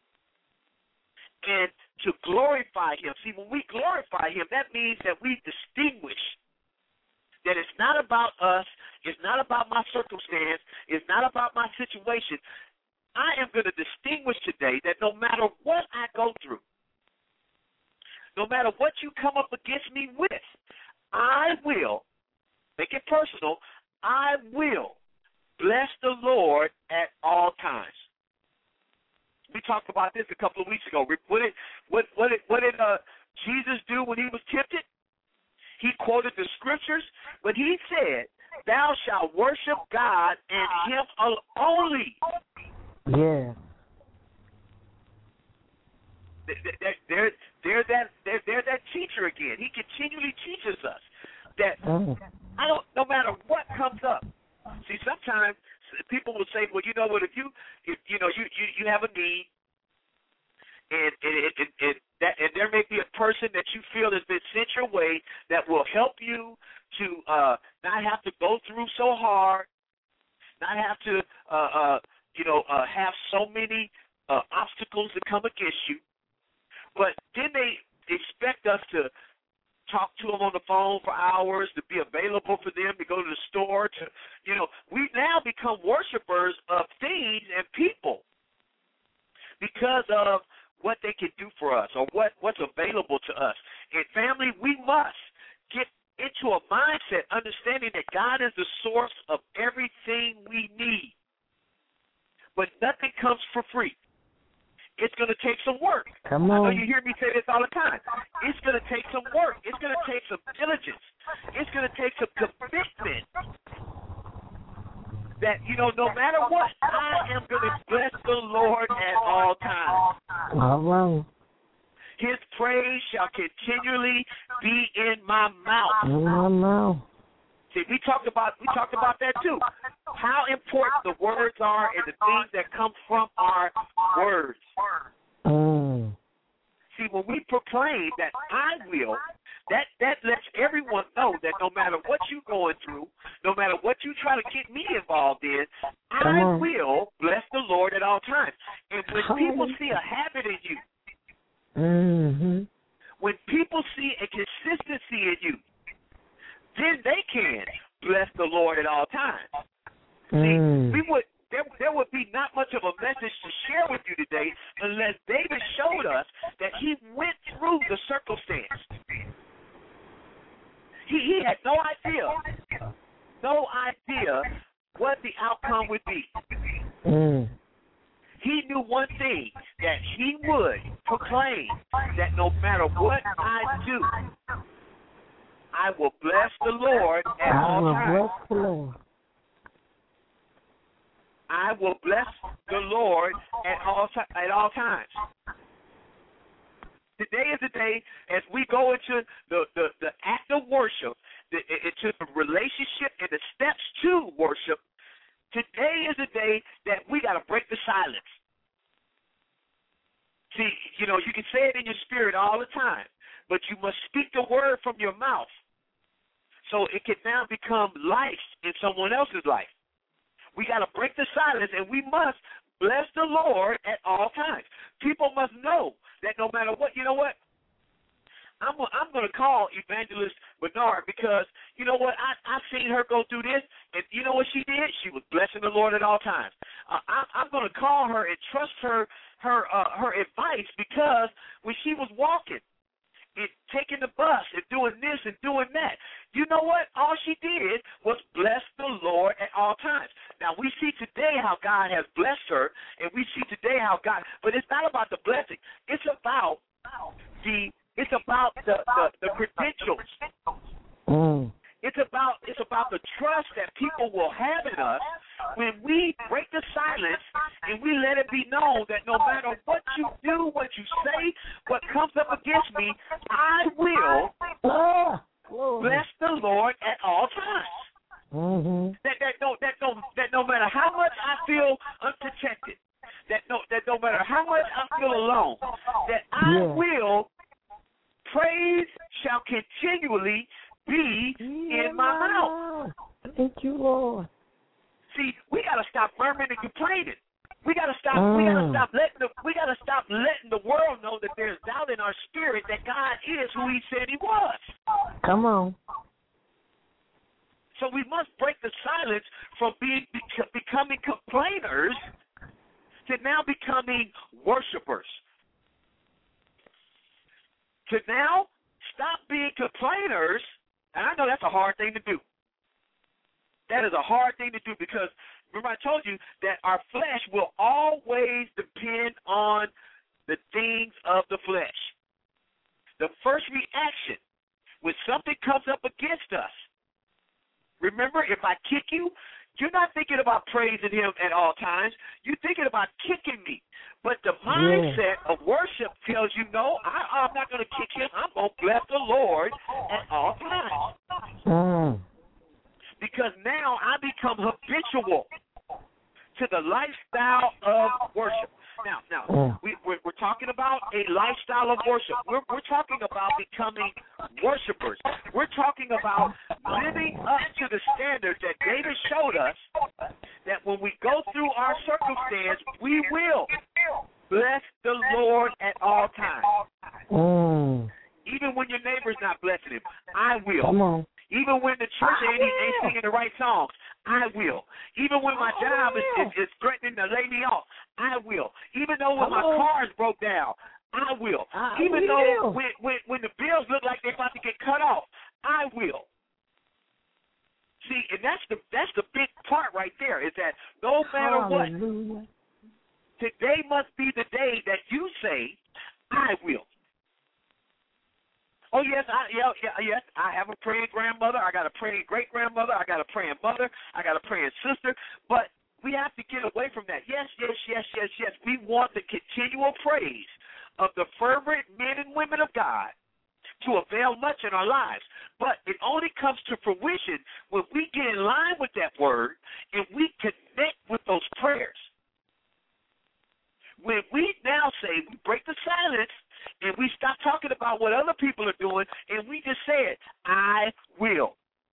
and to glorify him. See, when we glorify him, that means that we distinguish that it's not about us, it's not about my circumstance, it's not about my situation. I am going to distinguish today that no matter what I go through, no matter what you come up against me with, I will, make it personal, I will bless the Lord at all times. We talked about this a couple of weeks ago. What did Jesus do when he was tempted? He quoted the scriptures, but he said, "Thou shalt worship God and him only." Yeah. There's that teacher again. He continually teaches us that no matter what comes up. See, sometimes people will say, "Well, you know what? If you have a need, and there may be a person that you feel has been sent your way that will help you to not have to go through so hard, not have to have so many obstacles that come against you." But then they expect us to talk to them on the phone for hours, to be available for them, to go to the store. We now become worshipers of things and people because of what they can do for us or what's available to us. And family, we must get into a mindset understanding that God is the source of everything we need. But nothing comes for free. It's going to take some work. Come on. I know you hear me say this all the time. It's going to take some work. It's going to take some diligence. It's going to take some commitment that, no matter what, I am going to bless the Lord at all times. All right. His praise shall continually be in my mouth. In my mouth. See, we talked about that too. How important the words are and the things that come from our words. See, when we proclaim that I will, that lets everyone know that no matter what you're going through, no matter what you try to get me involved in, I will bless the Lord at all times. And when people see a habit in you, when people see a consistency in you, then they can bless the Lord at all times. See, there would be not much of a message to share with you today unless David showed us that he went through the circumstance. He had no idea what the outcome would be. He knew one thing, that he would proclaim that no matter what I do, I will bless the Lord at all times. Bless the Lord. I will bless the Lord at all times. Today is the day as we go into the act of worship, into the relationship and the steps to worship. Today is the day that we got to break the silence. See, you can say it in your spirit all the time, but you must speak the word from your mouth so it can now become life in someone else's life. We got to break the silence, and we must bless the Lord at all times. People must know that no matter what, I'm going to call Evangelist Bernard because, I've seen her go through this, and you know what she did? She was blessing the Lord at all times. I'm going to call her and trust her advice because when she was walking and taking the bus and doing this and doing that. You know what? All she did was bless the Lord at all times. Now, we see today how God has blessed her, and we see today how God, but it's not about the blessing. It's about the credentials. It's about the trust that people will have in us when we break the silence and we let it be known that no matter what you do, what you say, what comes up against me, I will bless the Lord at all times. That no matter how much I feel unprotected, that no matter how much I feel alone, that I will, praise shall continually be in my mouth. Thank you, Lord. See, we gotta stop murmuring and complaining. We gotta stop. We gotta stop letting the world know that there's doubt in our spirit that God is who He said He was. Come on. So we must break the silence from becoming complainers to now becoming worshipers. To now stop being complainers, and I know that's a hard thing to do. That is a hard thing to do because remember I told you that our flesh will always depend on the things of the flesh. The first reaction when something comes up against us, remember, if I kick you, you're not thinking about praising Him at all times. You're thinking about kicking me. But the mindset of worship tells you, no, I'm not going to kick him. I'm going to bless the Lord at all times. Because now I become habitual to the lifestyle of worship. Now, we're talking about a lifestyle of worship. We're talking about becoming worshipers. We're talking about living up to the standards that David showed us, that when we go through our circumstance, we will bless the Lord at all times. Even when your neighbor's not blessing Him, I will. Come on. Even when the church ain't singing the right songs, I will. Even when my job is threatening to lay me off, I will. Even though when my car's broke down, I will. Even though when the bills look like they're about to get cut off, I will. See, and that's the big part right there, is that no matter what, today must be the day that you say, I will. Oh, yes, yes, I have a praying grandmother. I got a praying great-grandmother. I got a praying mother. I got a praying sister. But we have to get away from that. Yes. We want the continual praise of the fervent men and women of God to avail much in our lives. But it only comes to fruition when we get in line with that word and we connect with those prayers. When we now say, we break the silence, and we stop talking about what other people are doing, and we just say it, I will.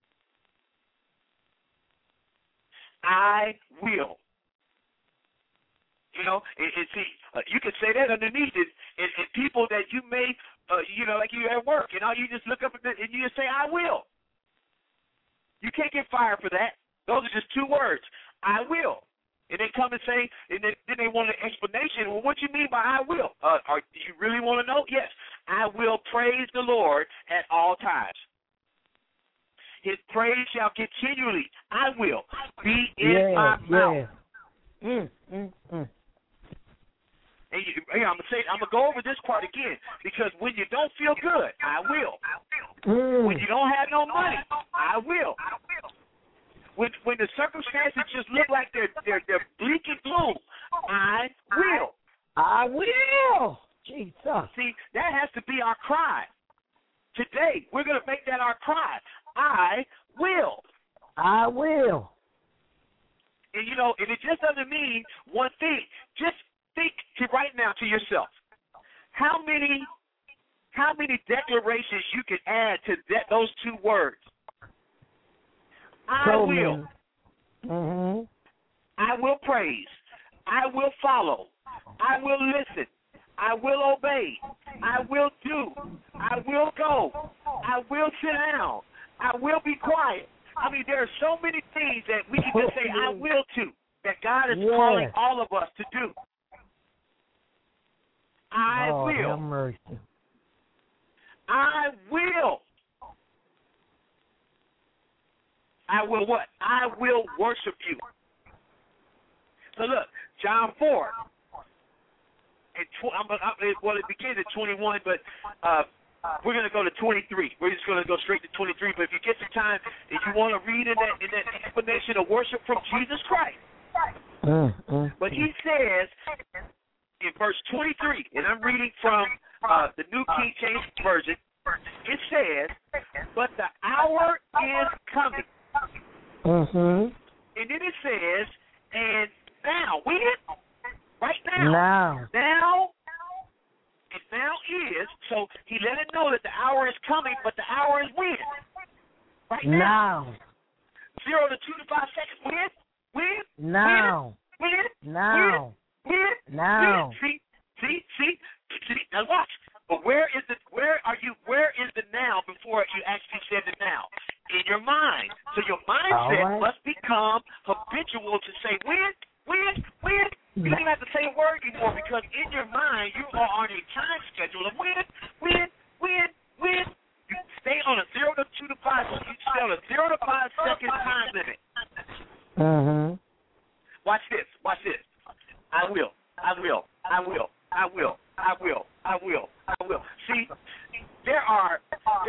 I will. You know, and see, you can say that underneath it, and people that you may, like you at work, and all you just look up and you just say, I will. You can't get fired for that. Those are just two words, I will. And they come and say, and then they want an explanation. Well, what do you mean by I will? Do you really want to know? Yes. I will praise the Lord at all times. His praise shall continually, I will, be in my mouth. And I'm gonna go over this part again, because when you don't feel good, I will. When you don't have no money, I will. When the circumstances just look like they're bleak and gloom, I will. I will. Jesus. See, that has to be our cry. Today, we're going to make that our cry. I will. I will. And, and it just doesn't mean one thing. Just think right now to yourself. How many declarations you can add to those two words? I will. I will praise. I will follow. I will listen. I will obey. I will do. I will go. I will sit down. I will be quiet. I mean, there are so many things that we can just say I will to, that God is calling all of us to do. I will. Have mercy. I will what? I will worship you. So look, John 4. Well, it begins at 21, but we're going to go to 23. We're just going to go straight to 23. But if you get some time, if you want to read in that explanation of worship from Jesus Christ, but he says in verse 23, and I'm reading from the New King James Version, it says, "But the hour is coming." And then it says, "And now," when? Right now. Now is, so he let it know that the hour is coming, but the hour is when? Right now. 0 to 2 to 5 seconds. When? Now. When? Now. See? Now watch. But where is the now before you actually said the now? In your mind. So your mindset must become habitual to say when? You don't even have to say a word anymore because in your mind you are on a time schedule of when. You stay on a 0 to 2 to 5. You stay on a 0 to 5 second time limit. Watch this. I will. See, there are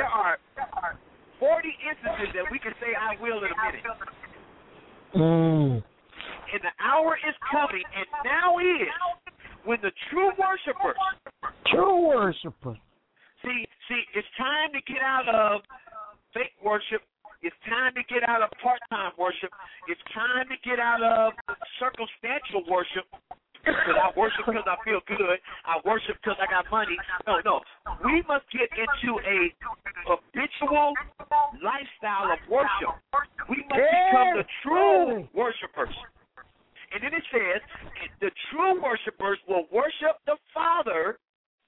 40 instances that we can say I will in a minute. And the hour is coming, and now is when the true worshipers. See, it's time to get out of fake worship. It's time to get out of part-time worship. It's time to get out of circumstantial worship. Because I worship because I feel good. I worship because I got money. No. We must get into a habitual lifestyle of worship. We must become the true worshipers. And then it says, the true worshipers will worship the Father,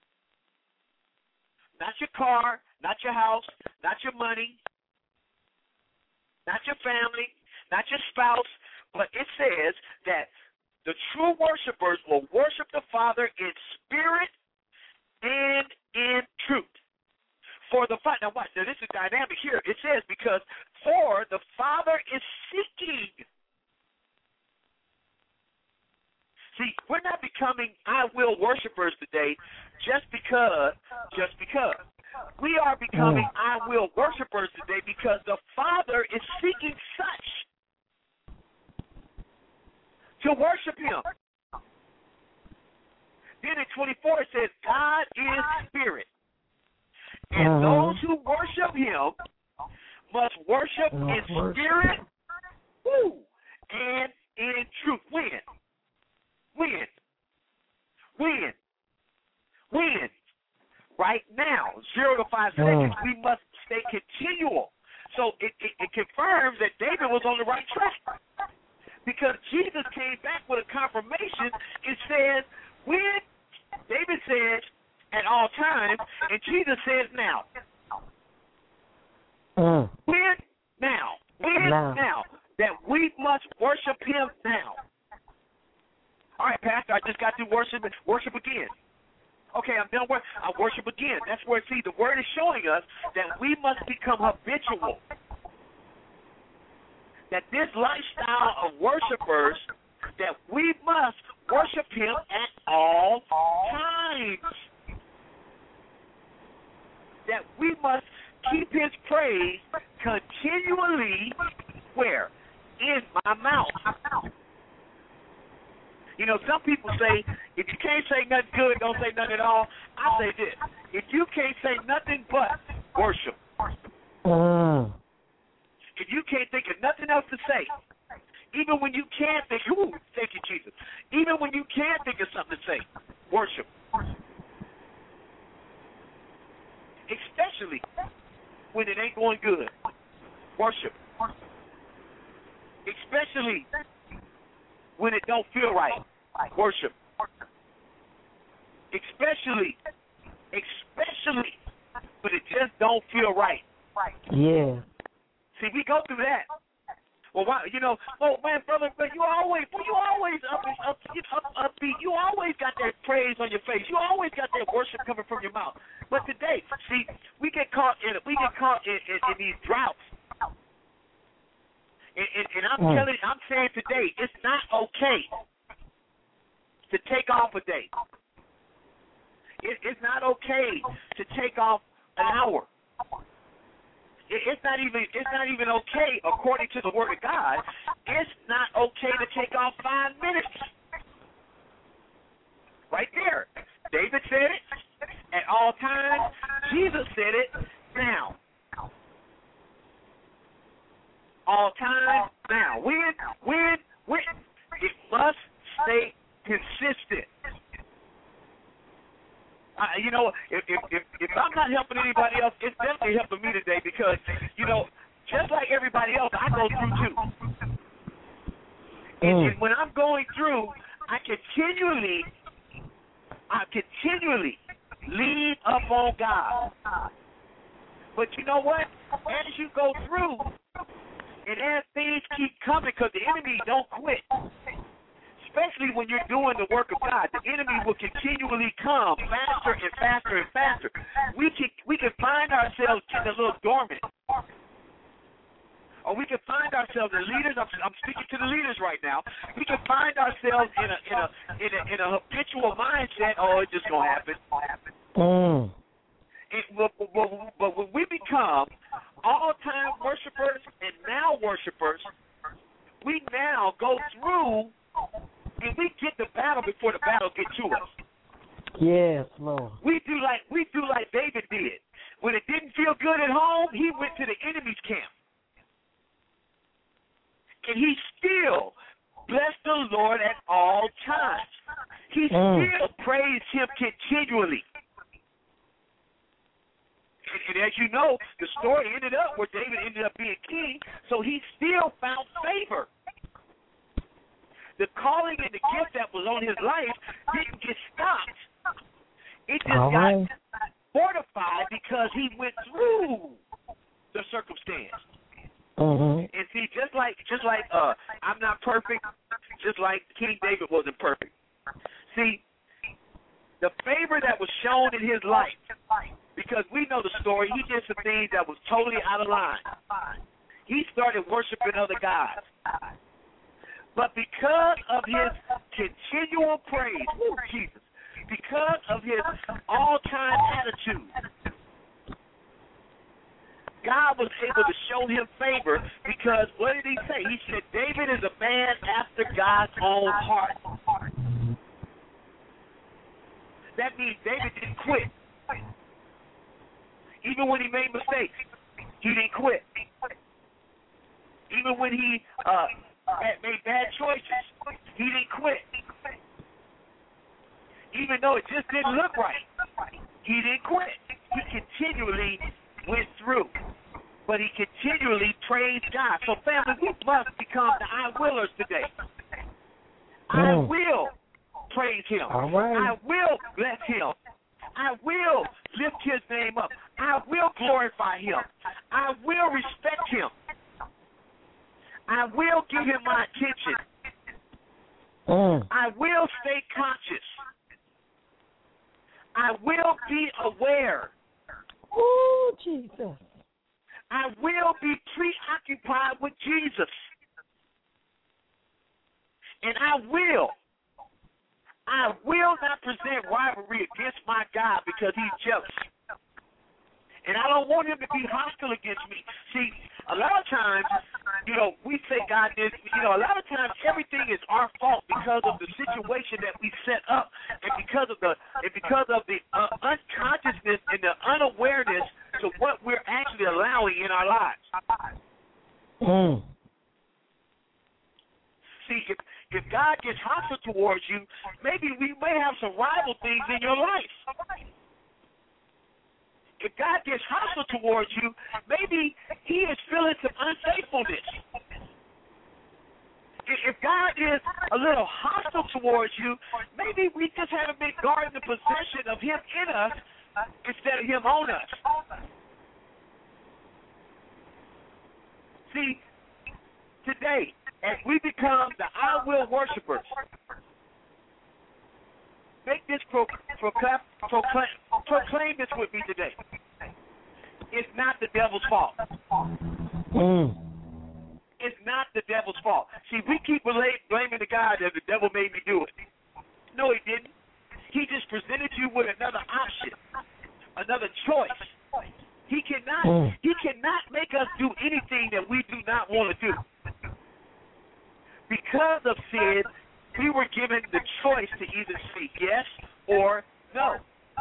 not your car, not your house, not your money, not your family, not your spouse, but it says that the true worshipers will worship the Father in spirit and in truth. For the Father, now watch, now this is dynamic here. It says, because for the Father is seeking. See, we're not becoming I will worshipers today just because. We are becoming I will worshipers today because the Father is seeking such to worship him. Then in 24 it says, God is spirit. And those who worship him must worship in spirit and in truth. When? Right now, 0 to 5 seconds, we must stay continual. So it confirms that David was on the right track. Because Jesus came back with a confirmation. It says, when David says at all times, and Jesus says now. When? Now. Now. That we must worship him now. All right, Pastor, I just got to worship again. Okay, I'm done with I worship again. That's where, see, the word is showing us that we must become habitual. That this lifestyle of worshipers, that we must worship him at all times. That we must keep his praise continually, where? In my mouth. You know, some people say, if you can't say nothing good, don't say nothing at all. I say this. If you can't say nothing but worship, if you can't think of nothing else to say, even when you can't think, thank you, Jesus. Even when you can't think of something to say, worship. Especially when it ain't going good, worship. Especially when it don't feel right, worship. Especially when it just don't feel right. Yeah. See, we go through that. Well, why, oh man, brother, but you always upbeat. You always got that praise on your face. You always got that worship coming from your mouth. But today, see, we get caught in these droughts. And I'm saying today, it's not okay to take off a day. It's not okay to take off an hour. It's not even okay according to the Word of God. It's not okay to take off 5 minutes. Right there. David said it at all times. Jesus said it now. All time now. When it must stay consistent. If I'm not helping anybody else, it's definitely helping me today because, just like everybody else, I go through too. And when I'm going through, I continually lean up on God. But you know what? As you go through, and as things keep coming, because the enemy don't quit, especially when you're doing the work of God, the enemy will continually come faster and faster and faster. We can find ourselves getting a little dormant, or we can find ourselves, the leaders. I'm speaking to the leaders right now. We can find ourselves in a habitual mindset. Oh, it's just gonna happen. But when we become all-time worshipers and now worshipers, we now go through and we get the battle before the battle gets to us. Yes, Lord. We do like David did. When it didn't feel good at home, he went to the enemy's camp. And he still blessed the Lord at all times. He still praised him continually. And as you know, the story ended up where David ended up being king, so he still found favor. The calling and the gift that was on his life didn't get stopped. It just got fortified because he went through the circumstance. And see, just like I'm not perfect, just like King David wasn't perfect. See, the favor that was shown in his life, because we know the story, he did some things that was totally out of line. He started worshiping other gods. But because of his continual praise, Jesus, because of his all-time attitude, God was able to show him favor because what did he say? He said, David is a man after God's own heart. That means David didn't quit. Even when he made mistakes, he didn't quit. Even when he made bad choices, he didn't quit. Even though it just didn't look right, he didn't quit. He continually went through, but he continually praised God. So family, we must become the I-willers today. I will praise him. All right. I will bless him. I will lift his name up. I will glorify him. I will respect him. I will give him my attention. I will stay conscious. I will be aware. Oh, Jesus. I will be preoccupied with Jesus. And I will not present rivalry against my God because he's jealous. And I don't want him to be hostile against me. See, a lot of times, we say God did, a lot of times everything is our fault because of the situation that we set up and because of the unconsciousness and the unawareness to what we're actually allowing in our lives. See, if God gets hostile towards you, maybe we may have some rival things in your life. If God gets hostile towards you, maybe he is feeling some unfaithfulness. If God is a little hostile towards you, maybe we just haven't been guarding the possession of him in us instead of him on us. See, today, as we become the I will worshipers, make this proclaim this with me today. It's not the devil's fault. It's not the devil's fault. See, we keep blaming the God that the devil made me do it. No, he didn't. He just presented you with another option, another choice. He cannot make us do anything that we do not want to do. Because of sin, we were given the choice to either say yes or no.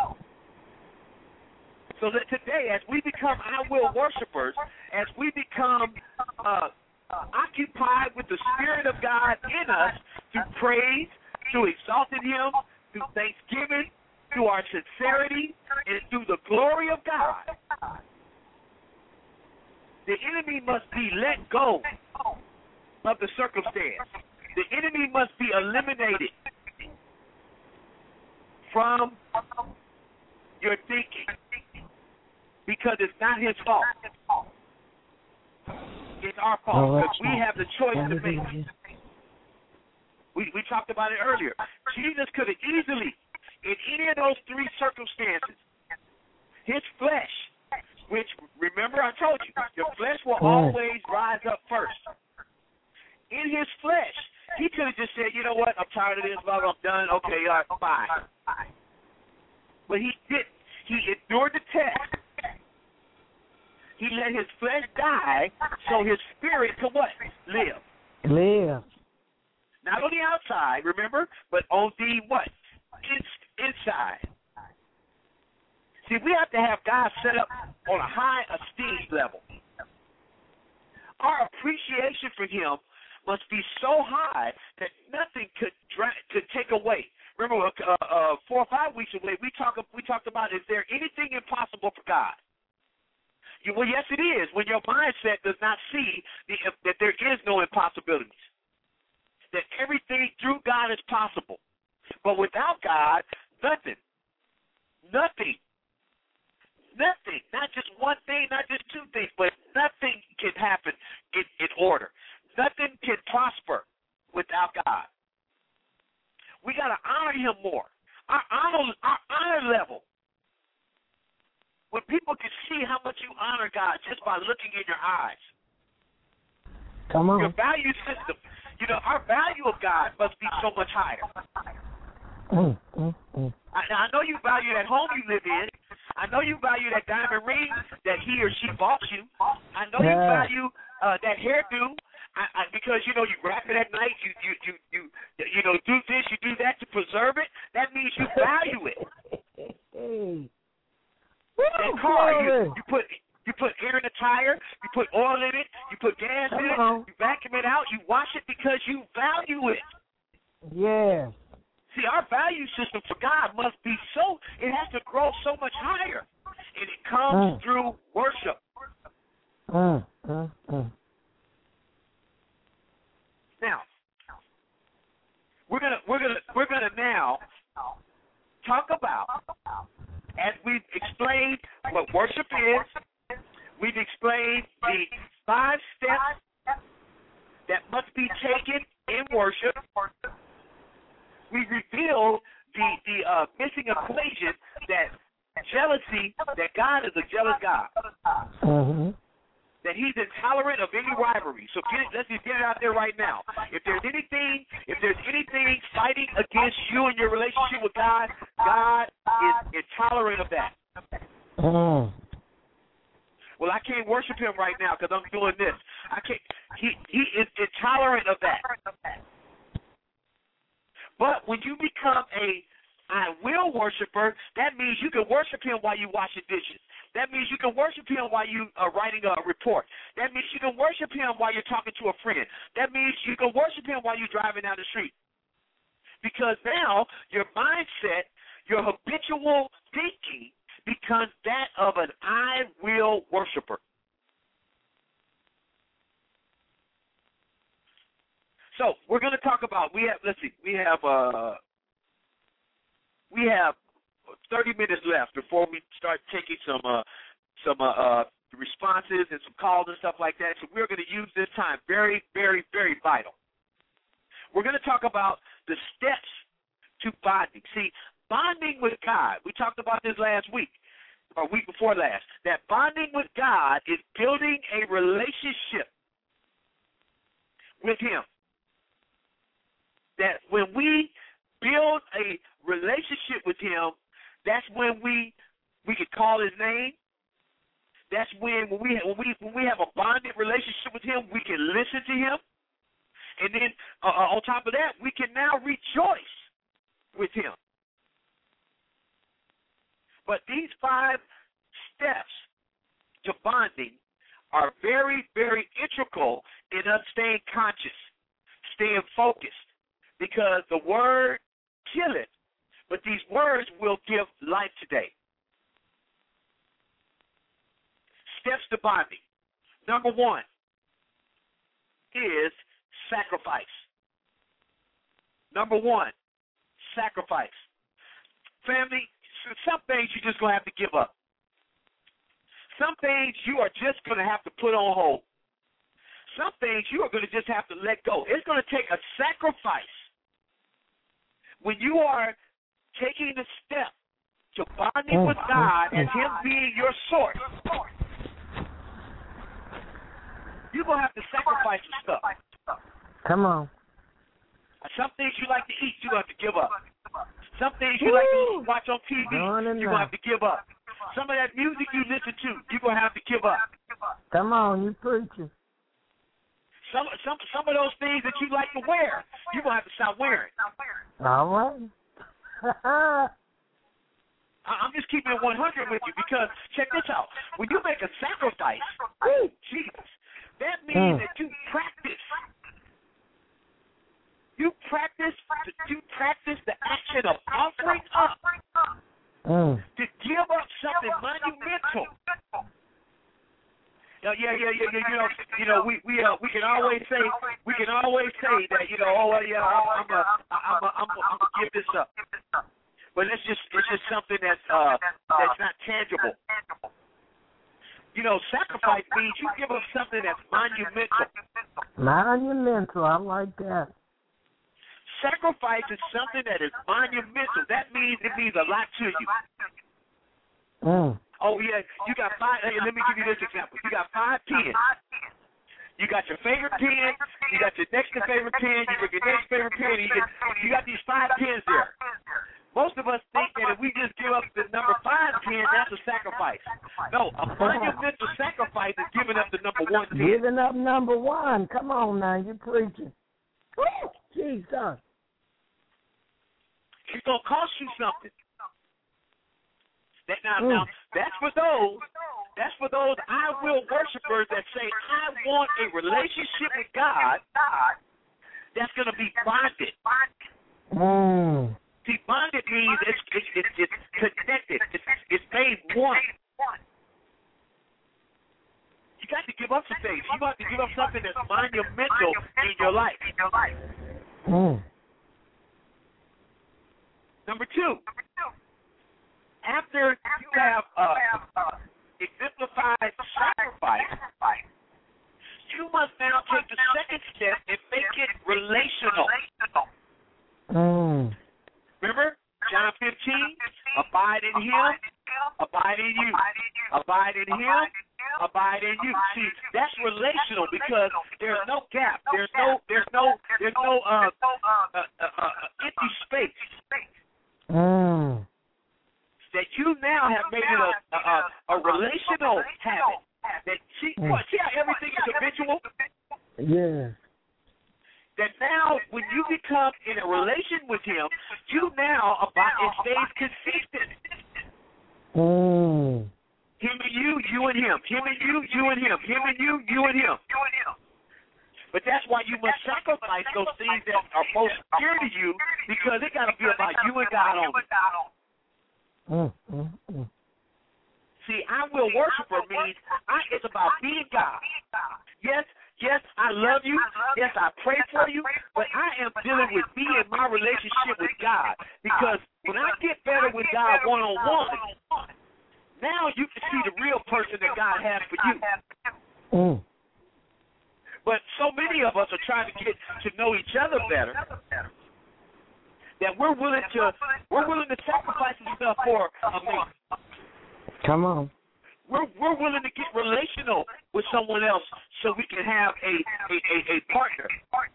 So that today, as we become I will worshipers, as we become occupied with the Spirit of God in us through praise, through exalting Him, through thanksgiving, through our sincerity, and through the glory of God, the enemy must be let go of the circumstance. The enemy must be eliminated from your thinking because it's not his fault. It's our fault because we have the choice to make. We talked about it earlier. Jesus could have easily, in any of those three circumstances, his flesh, which, remember I told you, your flesh will always rise up first. In his flesh, he could have just said, you know what, I'm tired of this, blah, blah, I'm done, okay, all right, bye. But he didn't. He endured the test. He let his flesh die so his spirit could what? Live. Not on the outside, remember, but on the what? Inside. See, we have to have God set up on a high esteem level. Our appreciation for him must be so high that nothing could take away. Remember, 4 or 5 weeks away, we talked about, is there anything impossible for God? Well, yes, it is. When your mindset does not see that there is no impossibilities, that everything through God is possible. But without God, nothing, not just one thing, not just two things, but nothing can happen in order. Nothing can prosper without God. We got to honor him more. Our honor level. When people can see how much you honor God just by looking in your eyes. Come on. Your value system. Our value of God must be so much higher. I know you value that home you live in. I know you value that diamond ring that he or she bought you. I know you value that hairdo. Because you wrap it at night, you do this, you do that to preserve it. That means you value it. That car, you put air in the tire, you put oil in it, you put gas in it, you vacuum it out, you wash it because you value it. Yeah. See, our value system for God must be it has to grow so much higher, and it comes through worship. Now, we're gonna now talk about, as we've explained what worship is, we've explained the 5 steps that must be taken in worship. We revealed the missing equation that jealousy, that God is a jealous God. That he's intolerant of any rivalry. So let's just get it out there right now. If there's anything fighting against you and your relationship with God, God is intolerant of that. Well, I can't worship him right now because I'm doing this. I can't. He is intolerant of that. But when you become a I will worshiper, that means you can worship him while you washing dishes. That means you can worship him while you are writing a report. That means you can worship him while you're talking to a friend. That means you can worship him while you're driving down the street. Because now your mindset, your habitual thinking becomes that of an I will worshiper. So we're going to talk about, we have 30 minutes left before we start taking some the responses and some calls and stuff like that. So we're going to use this time very, very, very vital. We're going to talk about the steps to bonding. See, bonding with God, we talked about this last week or week before last, that bonding with God is building a relationship with Him. That when we build a relationship with Him, that's when we can call His name. That's when we have a bonded relationship with Him, we can listen to Him. And then on top of that, we can now rejoice with Him. But these 5 steps to bonding are very, very integral in us staying conscious, staying focused, because the word kill it, but these words will give life today. Steps to bonding. Number 1 is sacrifice. Number 1, sacrifice. Family, some things you're just going to have to give up. Some things you are just going to have to put on hold. Some things you are going to just have to let go. It's going to take a sacrifice. When you are taking the step to bonding with God and Him being your source, you're going to have to sacrifice some stuff. Come on. Some things you like to eat, you're going to have to give up. Some things you like to watch on TV, you're going to have to give up. Some of that music you listen to, you're going to have to give up. Come on, you preaching. Some of those things that you like to wear, you're going to have to stop wearing. All right. I'm just keeping it 100 with you because, check this out. When you make a sacrifice, Jesus, that means that you practice. You practice the action of offering up to give up something monumental. You know, we can always say that, you know, oh yeah, I'm gonna give this up. But it's just something that's not tangible. You know, sacrifice means you give up something that's monumental. Monumental, I like that. Sacrifice is something that is monumental. That means it means a lot to you. Oh, yeah, you got 5. Let me give you this example. You got 5 pens. You got your favorite pen. You got your next to favorite pen. You got your next favorite pen. You got these 5 pens there. Most of us think that if we just give up the number 5 pen, that's a sacrifice. No, a monumental sacrifice is giving up the number 1 pen. Giving up number 1. Come on now, you preaching. Woo! Jesus. It's going to cost you something. Now, that's for those I will worshipers that say, I want a relationship with God that's going to be bonded. See, bonded means it's connected. It's made one. You got to give up some things. You got to give up something that's monumental in your life. Number 2, after you have exemplified sacrifice, you must now take the second step and make it relational. Remember, John 15, abide in Him, abide in you. Abide in Him, abide in you. See, that's relational because there's no gap. There's no empty space. That you now have made it a relational habit. That see how everything is habitual? Yeah. That now, when you become in a relation with Him, you now it stays consistent. Him and you and Him. Him and you and Him. Him and you and Him. But that's why you must sacrifice those things that are most dear to you, because it got to be about you and God only. See, I will worshiper means it's about being God. Yes, I love you. Yes, I pray for you. But I am dealing with me and my relationship with God. Because when I get better with God one-on-one, now you can see the real person that God has for you. Mm. But so many of us are trying to get to know each other better that we're willing to sacrifice stuff for a mate. Come on. We're willing to get relational with someone else so we can have a partner.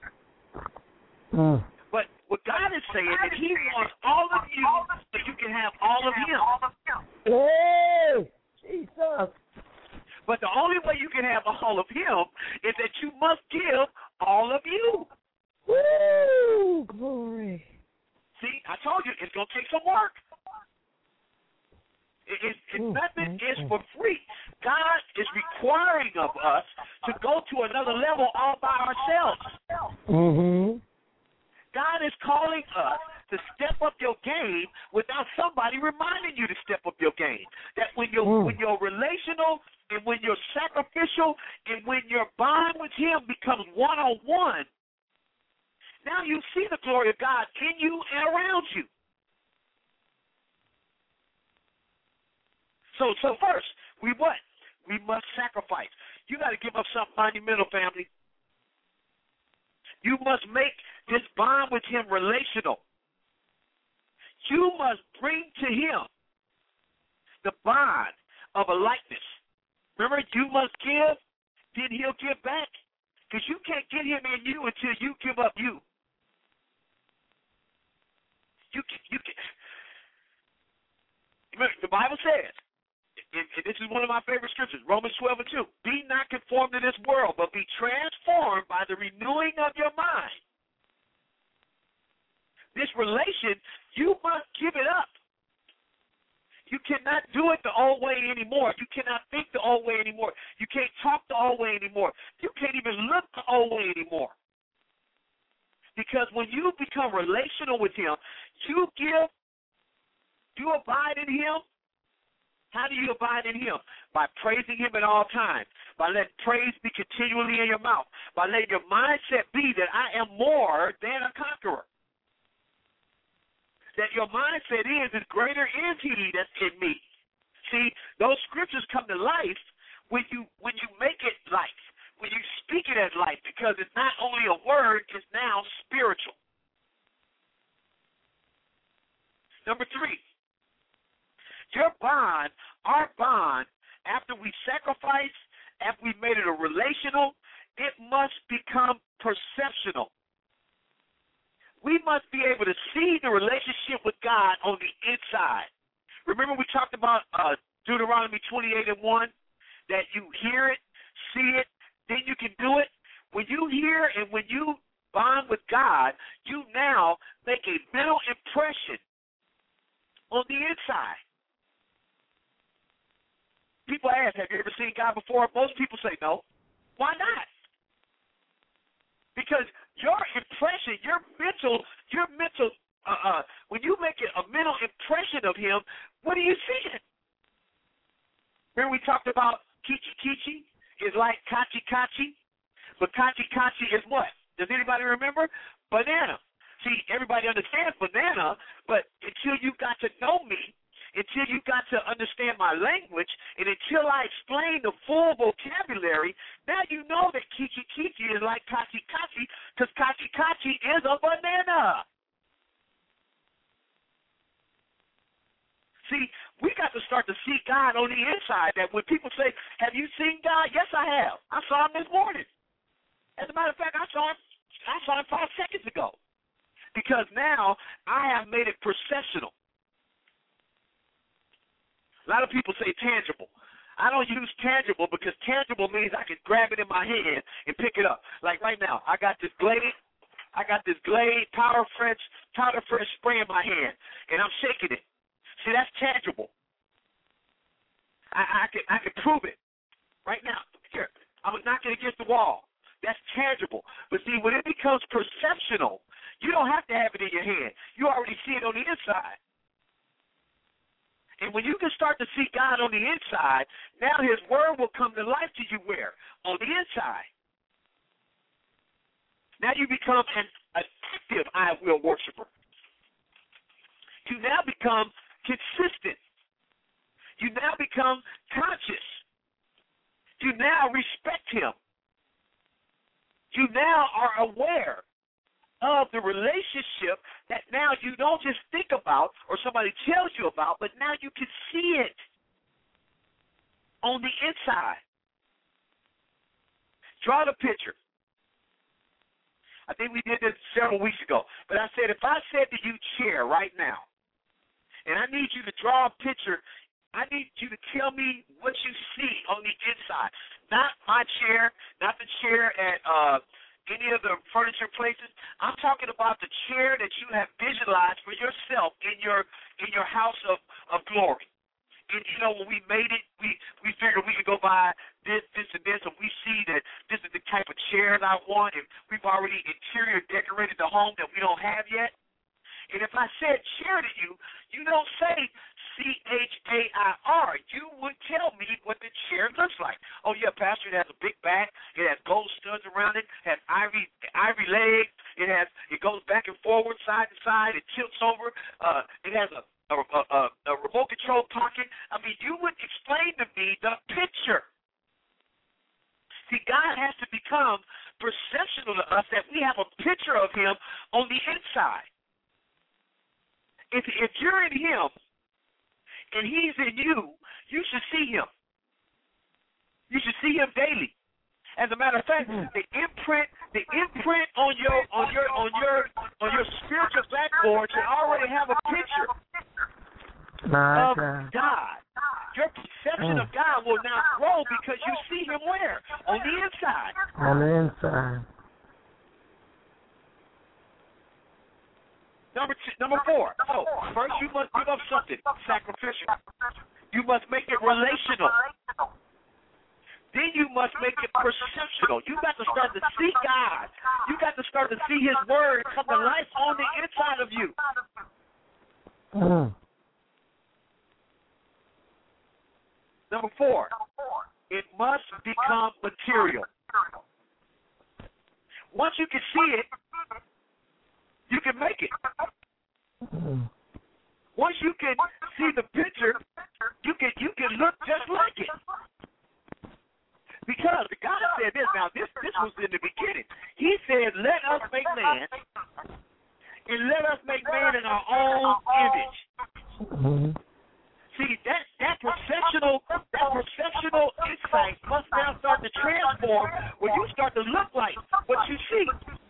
Mm. But what God is saying is He wants all of you so you can have all of Him. Hey, Jesus. But the only way you can have all of Him is that you must give all of you. Woo! Glory. See, I told you it's going to take some work. Nothing is for free. God is requiring of us to go to another level all by ourselves. Mm-hmm. God is calling us to step up your game without somebody reminding you to step up your game. That when you're relational and when you're sacrificial and when your bond with Him becomes one-on-one, now you see the glory of God in you and around you. So first, we what? We must sacrifice. You got to give up something monumental, family. You must make this bond with Him relational. You must bring to Him the bond of a likeness. Remember, you must give, then He'll give back. Because you can't get Him in you until you give up you. You can. Remember, the Bible says, and this is one of my favorite scriptures, Romans 12:2. Be not conformed to this world, but be transformed by the renewing of your mind. This relation, you must give it up. You cannot do it the old way anymore. You cannot think the old way anymore. You can't talk the old way anymore. You can't even look the old way anymore. Because when you become relational with Him, you abide in Him. How do you abide in Him? By praising Him at all times, by letting praise be continually in your mouth, by letting your mindset be that I am more than a conqueror. That your mindset is greater is He that's in me. See, those scriptures come to life when you make it life, when you speak it as life, because it's not only a word, it's now spiritual. Number 3. Your bond, our bond, after we sacrifice, after we made it a relational, it must become perceptional. We must be able to see the relationship with God on the inside. Remember we talked about Deuteronomy 28:1, that you hear it, see it, then you can do it. When you hear and when you bond with God, you now make a mental impression on the inside. People ask, have you ever seen God before? Most people say no. Why not? Because your impression, your mental, when you make a mental impression of Him, what are you seeing? Remember we talked about Kichi Kichi is like Kachi Kachi, but Kachi Kachi is what? Does anybody remember? Banana. See, everybody understands banana, but until you got to know me, until you got to understand my language, and until I explain the full vocabulary, now you know that Kichi Kichi is like Kachi Kachi, because Kachi Kachi is a banana. See, we got to start to see God on the inside, that when people say, have you seen God? Yes, I have. I saw Him this morning. As a matter of fact, I saw him 5 seconds ago. Because now I have made it perceptional. A lot of people say tangible. I don't use tangible because tangible means I can grab it in my hand and pick it up. Like right now, I got this Glade Powder Fresh spray in my hand, and I'm shaking it. See, that's tangible. I can prove it right now. Here, I was knocking against the wall. That's tangible. But see, when it becomes perceptional, you don't have to have it in your hand. You already see it on the inside. And when you can start to see God on the inside, now His word will come to life to you where? On the inside. Now you become an active I will worshiper. You now become consistent. You now become conscious. You now respect him. You now are aware of the relationship that now you don't just think about or somebody tells you about, but now you can see it on the inside. Draw the picture. I think we did this several weeks ago. But I said, if I said to you, chair, right now, and I need you to draw a picture, I need you to tell me what you see on the inside. Not my chair, not the chair at any of the furniture places. I'm talking about the chair that you have visualized for yourself in your house of glory. And, you know, when we made it, we figured we could go buy this, and this, and we see that this is the type of chair that I want, and we've already interior decorated the home that we don't have yet. And if I said chair to you, you don't say chair. You would tell me what the chair looks like. Oh, yeah, Pastor, it has a big back. It has gold studs around it. It has ivory legs. It goes back and forward, side to side. It tilts over. It has a remote control pocket. I mean, you would explain to me the picture. See, God has to become perceptional to us that we have a picture of him on the inside. If you're in him and he's in you, you should see him. You should see him daily. As a matter of fact, the imprint on your spiritual backboard should already have a picture of God. Your perception of God will now grow because you see him where? On the inside. On the inside. Number 4. So, first you must give up something sacrificial. You must make it relational. Then you must make it perceptional. You got to start to see God. You got to start to see his word come to life on the inside of you. Number 4, it must become material. Once you can see it, you can make it. Once you can see the picture, you can look just like it. Because God said this. Now, this was in the beginning. He said, let us make man, and let us make man in our own image. See, that perceptional insight must now start to transform where you start to look like what you see.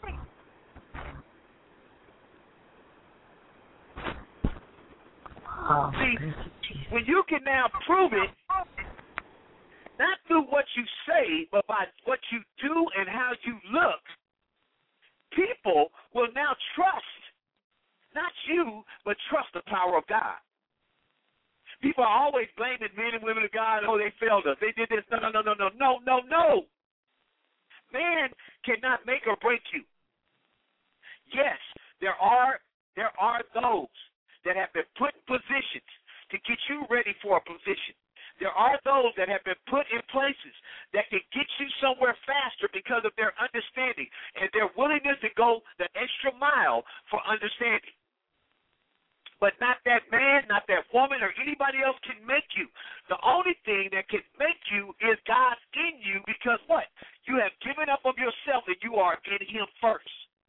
See, when you can now prove it, not through what you say, but by what you do and how you look, people will now trust, not you, but trust the power of God. People are always blaming men and women of God. Oh, they failed us. They did this. No. Man cannot make or break you. Yes, there are those that have been put in positions to get you ready for a position. There are those that have been put in places that can get you somewhere faster because of their understanding and their willingness to go the extra mile for understanding. But not that man, not that woman, or anybody else can make you. The only thing that can make you is God in you because what? You have given up of yourself and you are in him first.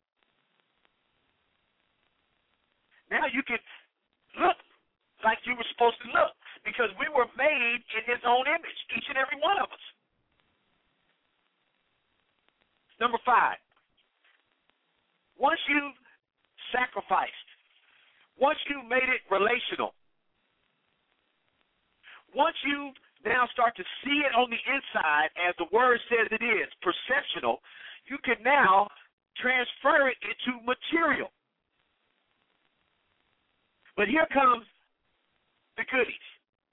Now you can look like you were supposed to look because we were made in his own image, each and every one of us. Number 5, once you've sacrificed, once you made it relational, once you now start to see it on the inside as the word says it is, perceptional, you can now transfer it into material. But here comes the goodies.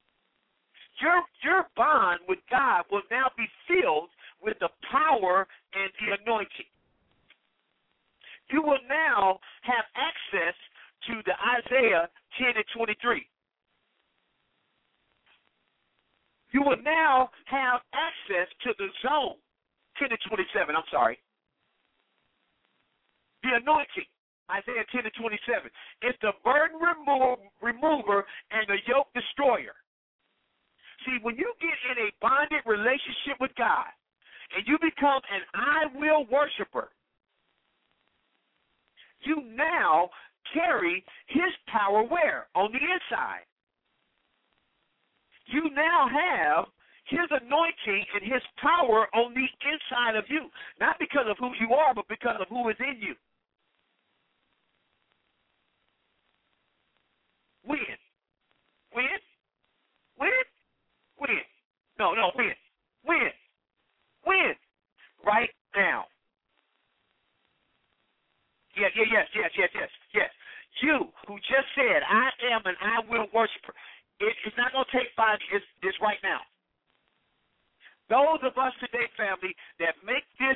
Your bond with God will now be filled with the power and the anointing. You will now have access to the Isaiah 10 and 23. You will now have access to the zone 10 and 27. I'm sorry. The anointing. Isaiah 10 and 27. It's the burden remover and the yoke destroyer. See, when you get in a bonded relationship with God and you become an I will worshiper, you now carry his power where? On the inside. You now have his anointing and his power on the inside of you. Not because of who you are, but because of who is in you. When? When? Right now. Yes. You who just said, I am and I will worshiper. It's not going to take 5 years. It's right now. Those of us today, family, that make this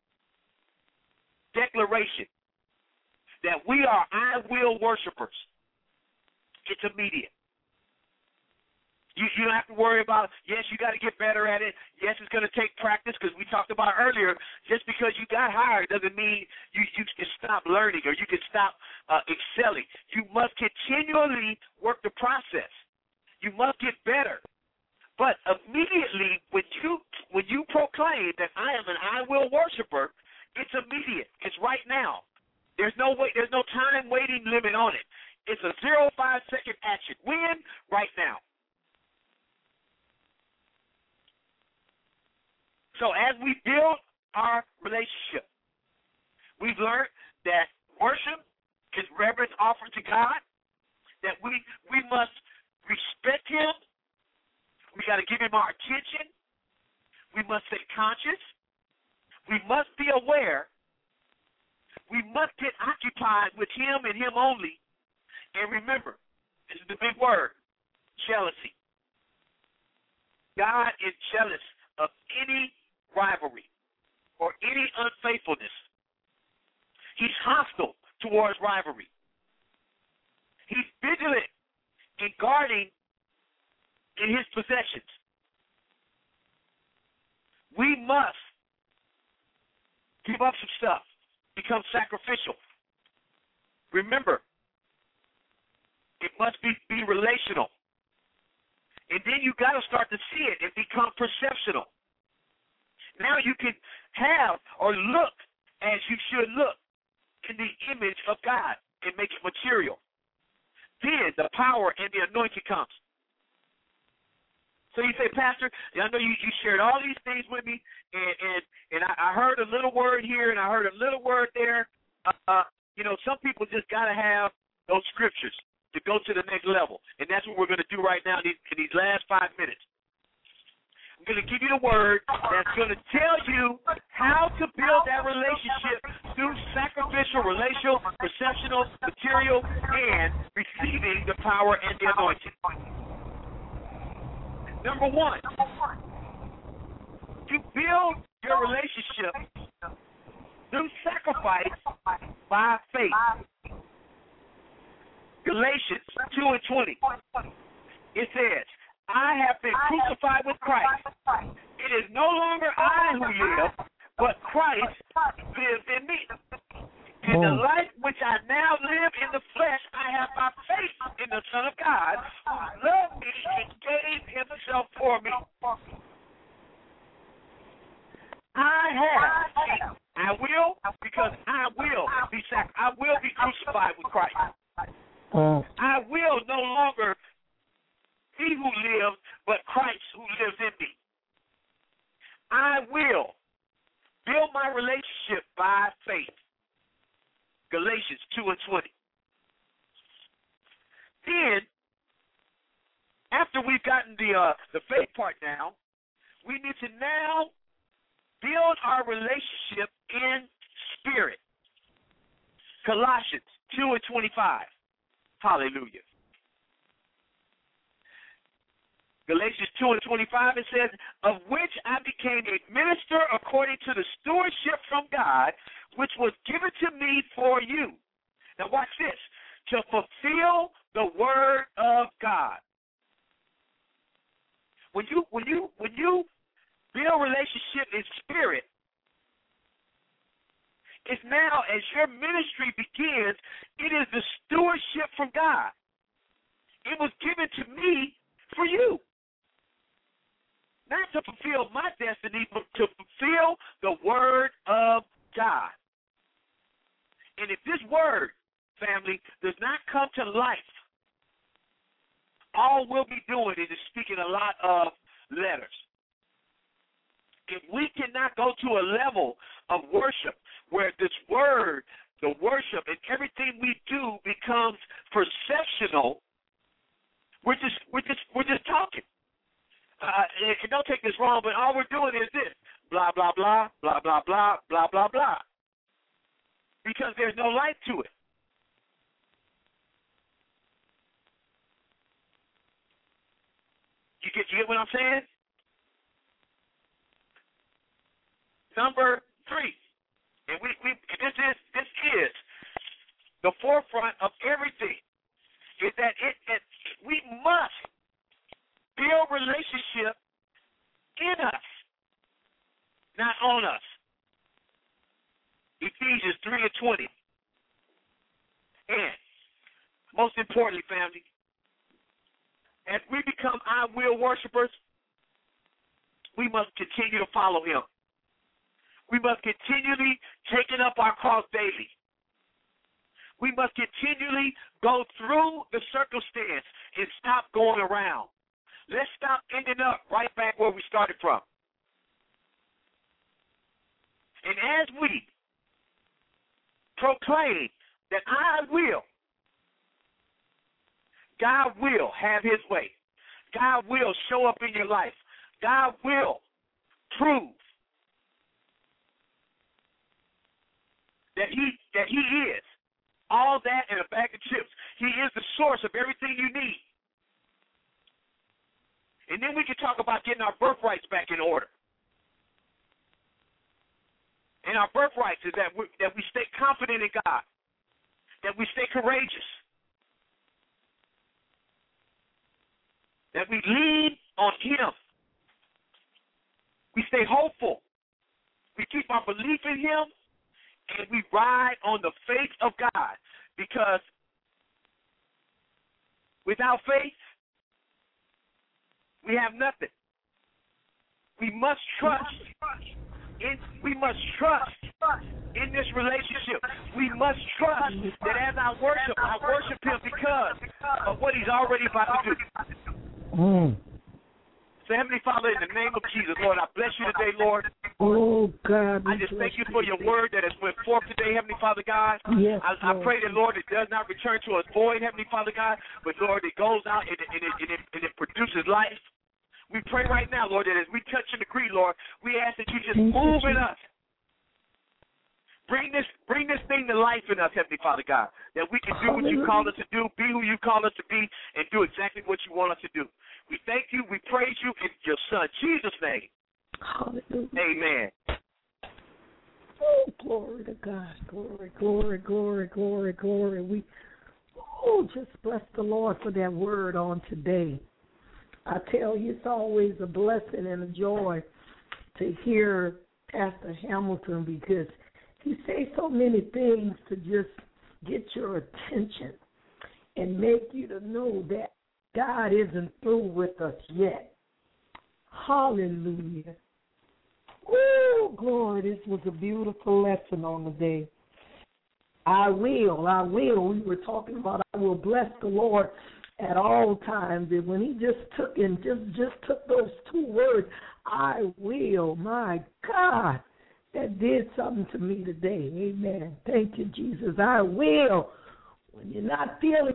declaration that we are I will worshipers, it's immediate. You don't have to worry about, yes, you got to get better at it. Yes, it's going to take practice, because we talked about earlier, just because you got hired doesn't mean you can stop learning or you can stop excelling. You must continually work the process. You must get better. But immediately when you proclaim that I am an I will worshiper, it's immediate. It's right now. There's no time waiting limit on it. It's a 0.5-second action. When? Right now. So as we build our relationship, we've learned that worship is reverence offered to God, that we must respect him. We got to give him our attention. We must stay conscious. We must be aware. We must get occupied with him and him only. And remember, this is the big word, jealousy. God is jealous of any rivalry or any unfaithfulness. He's hostile towards rivalry. He's vigilant in guarding in his possessions. We must give up some stuff, become sacrificial. Remember, it must be relational. And then you got to start to see it and become perceptional. Now you can have or look as you should look in the image of God and make it material. Then the power and the anointing comes. So you say, Pastor, I know you shared all these things with me, and I heard a little word here and I heard a little word there. Some people just got to have those scriptures to go to the next level. And that's what we're going to do right now in these last 5 minutes. I'm going to give you the word that's going to tell you how to build that relationship through sacrificial, relational, perceptional, material, and receiving the power and the anointing. Number 1, to build your relationship through sacrifice by faith. Galatians 2:20. It says, I have been crucified with Christ. It is no longer I who live, but Christ lives in me. In the life which I now live in the flesh, I have my faith in the Son of God, who loved me and gave himself for me. I will, because I will be crucified with Christ. I will no longer he who lives, but Christ who lives in me. I will build my relationship by faith. Galatians 2:20. Then, after we've gotten the faith part down, we need to now build our relationship in spirit. Colossians 2:25. Hallelujah. Galatians 2:25, it says, of which I became a minister according to the stewardship from God, which was given to me for you. Now watch this. To fulfill the word of God. When you build relationship in spirit, it's now as your ministry begins, it is the stewardship from God. It was given to me for you. not to fulfill my destiny, but to fulfill the word of God. And if this word, family, does not come to life, all we'll be doing is speaking a lot of letters. If we cannot go to a level of worship where this word, the worship, and everything we do becomes perceptional, we're just talking. And don't take this wrong, but all we're doing is this: blah blah blah blah blah blah blah blah blah. Because there's no life to it. You get what I'm saying? Number 3, and this is the forefront of everything, is that we must build relationship in us, not on us. Ephesians 3:20. And most importantly, family, as we become I will worshipers, we must continue to follow him. We must continually taking up our cross daily. We must continually go through the circumstance and stop going around. Let's stop ending up right back where we started from. And as we proclaim that I will, God will have his way. God will show up in your life. God will prove that he is all that and a bag of chips. He is the source of everything you need. And then we can talk about getting our birthrights back in order. And our birthrights is that we stay confident in God, that we stay courageous, that we lean on him. We stay hopeful. We keep our belief in him, and we ride on the faith of God, because without faith, we have nothing. We must trust in this relationship. We must trust that as I worship him because of what he's already about to do. So, Heavenly Father, in the name of Jesus, Lord, I bless you today, Lord. Oh, God. I just thank you for your word that has went forth today, Heavenly Father God. Yes, I pray that, Lord, it does not return to us void, Heavenly Father God, but, Lord, it goes out and it produces life. We pray right now, Lord, that as we touch and agree, Lord, we ask that you just move in us. Bring this thing to life in us, Heavenly Father God, that we can do what you called us to do, be who you called us to be, and do exactly what you want us to do. We thank you, we praise you in your Son, Jesus' name. Hallelujah. Amen. Oh, glory to God. Glory, glory, glory, glory, glory. We just bless the Lord for that word on today. I tell you, it's always a blessing and a joy to hear Pastor Hamilton, because he says so many things to just get your attention and make you to know that God isn't through with us yet. Hallelujah. Oh, glory, this was a beautiful lesson on the day. I will. We were talking about I will bless the Lord at all times. And when he just took those 2 words, I will, my God, that did something to me today. Amen. Thank you, Jesus. I will. When you're not feeling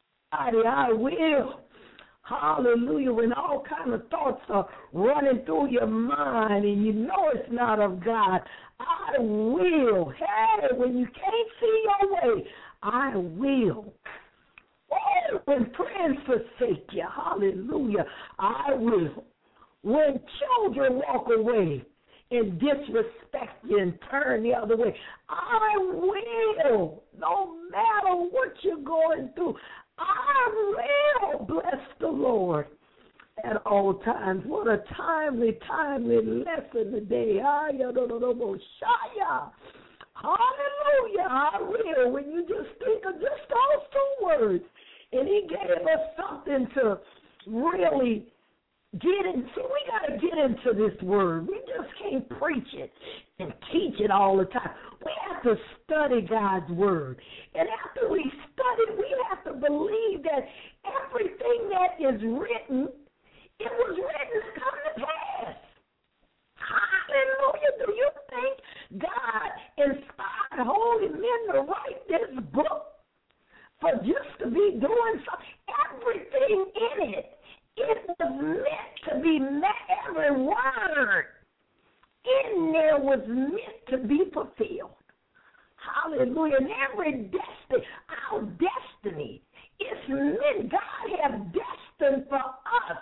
I will. Hallelujah. When all kind of thoughts are running through your mind and you know it's not of God, I will. Hey, when you can't see your way, I will. Oh, when friends forsake you, hallelujah, I will. When children walk away and disrespect you and turn the other way, I will. No matter what you're going through, I will bless the Lord at all times. What a timely lesson today. Hallelujah. I will. When you just think of just those 2 words, and he gave us something to really we got to get into this word. We just can't preach it and teach it all the time. We have to study God's word. And after we study, we have to believe that everything that is written, it was written to come to pass. Hallelujah. Do you think God inspired holy men to write this book for just to be doing something? Everything in it. It was meant to be met. Every word in there was meant to be fulfilled. Hallelujah. And every destiny, our destiny, is meant. God has destined for us.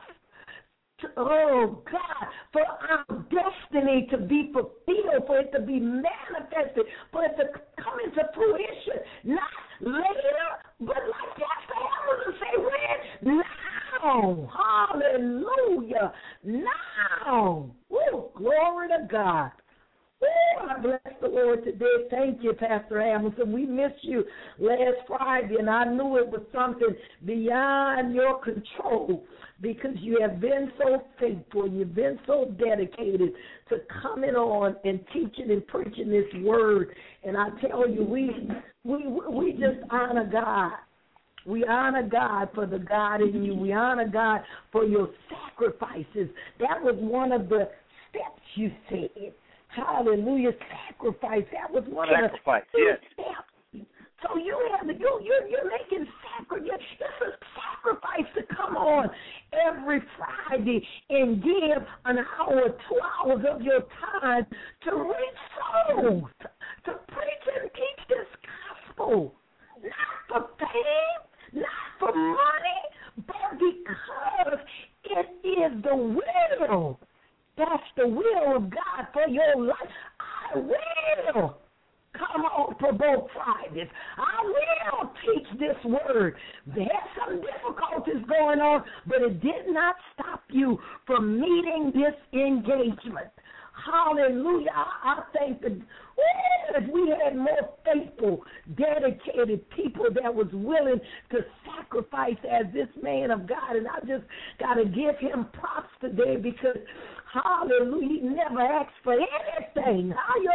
Oh, God, for our destiny to be fulfilled, for it to be manifested, for it to come into fruition, not later, but like Pastor Hamilton say, when? Now. Hallelujah. Now. Oh, glory to God. Oh, I bless the Lord today. Thank you, Pastor Hamilton. We missed you last Friday, and I knew it was something beyond your control because you have been so faithful. You've been so dedicated to coming on and teaching and preaching this word. And I tell you, we just honor God. We honor God for the God in you. We honor God for your sacrifices. That was one of the steps you said. Hallelujah, sacrifice. That was one of the steps. So you're making sacrifice. It's a sacrifice to come on every Friday and give an hour, 2 hours of your time to reach souls, to preach and teach this gospel, not for fame, not for money, but because it is the will. That's the will of God for your life. I will come on Provoke Fridays. I will teach this word. There's some difficulties going on, but it did not stop you from meeting this engagement. Hallelujah. I think that if we had more faithful, dedicated people that was willing to sacrifice as this man of God, and I just got to give him props today because, hallelujah, he never asked for anything.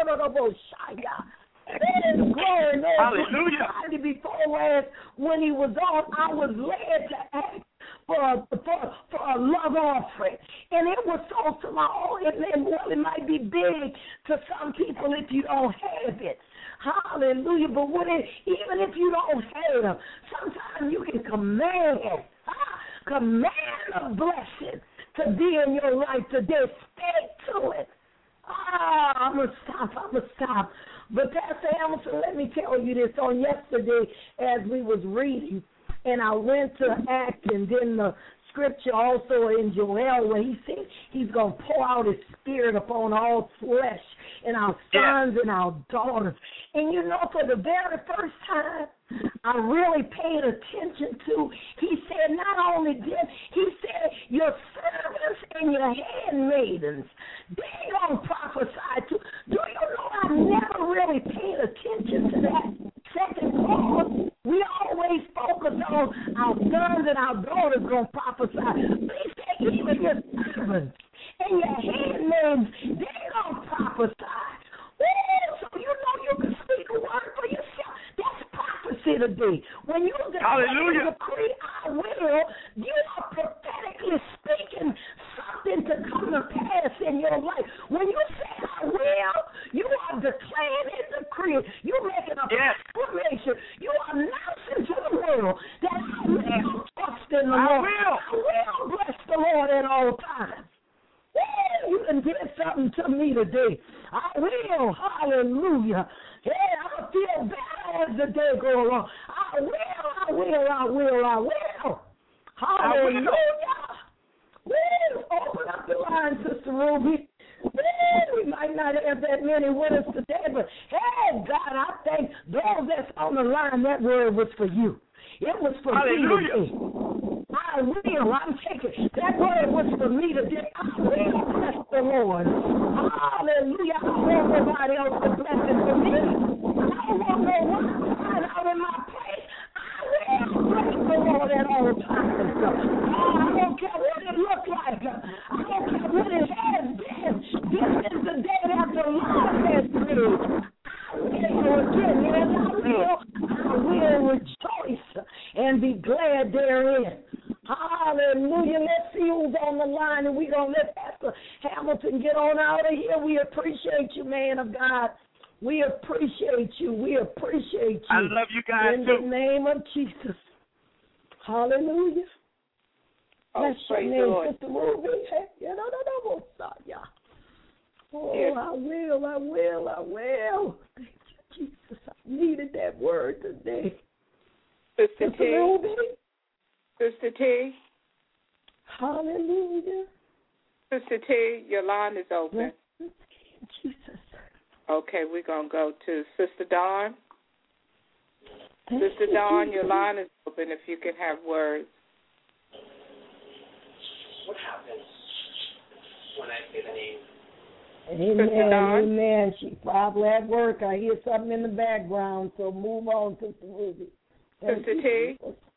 Hallelujah. Before last, when he was on, I was led to ask for a love offering. And it was so small, and well, it might be big to some people if you don't have it. Hallelujah. But even if you don't have it, sometimes you can command a blessing to be in your life today. Stay to it. I'm going to stop. But Pastor Hamilton, let me tell you this. On yesterday, as we was reading, and I went to Acts, and then the scripture also in Joel where he said he's going to pour out his spirit upon all flesh and our sons and our daughters. And you know, for the very first time, I really paid attention to, he said, not only this, he said, your servants and your handmaidens, they don't prophesy to. Do you know, I never really paid attention to that second clause. We always focus on our sons and our daughters going to prophesy. But he said, even your servants and your handmaids, they don't prophesy. So you know you can speak a word for yourself. That's prophecy today. When you decree, I will, you are prophetically speaking something to come to pass in your life. When you say I will, you are declaring and decreeing. You're making a proclamation. You are announcing to the world that I will trust in the Lord. I will bless the Lord at all times. You done did something to me today. I will. Hallelujah. Yeah, I feel better as the day goes along. I will. Hallelujah. Open up the line, Sister Ruby. We might not have that many with us today, but hey, God, I thank those that's on the line, that word was for you. It was for me today. I will. I'm taking that word was for me today. I will bless the Lord. Hallelujah. I don't want nobody else to bless it for me. I don't want no one to find out in my place. I will bless the Lord at all times. I don't care what it looks like. I will rejoice and be glad therein. Hallelujah. Let's see who's on the line, and we're going to let Pastor Hamilton get on out of here. We appreciate you, man of God. We appreciate you. We appreciate you. I love you guys, in too. the name of Jesus. Hallelujah. Bless your name, Sister Ruby. Oh, I will. Thank you, Jesus. I needed that word today. Sister T. Ruby. Sister T. Hallelujah. Sister T, your line is open. Jesus. Okay, we're going to go to Sister Dawn. Thank Sister you, Dawn, Jesus. your line is open if you can have words. What happens when I say the name? Amen. She probably at work. I hear something in the background, so move on, Sister Ruby. Sister T?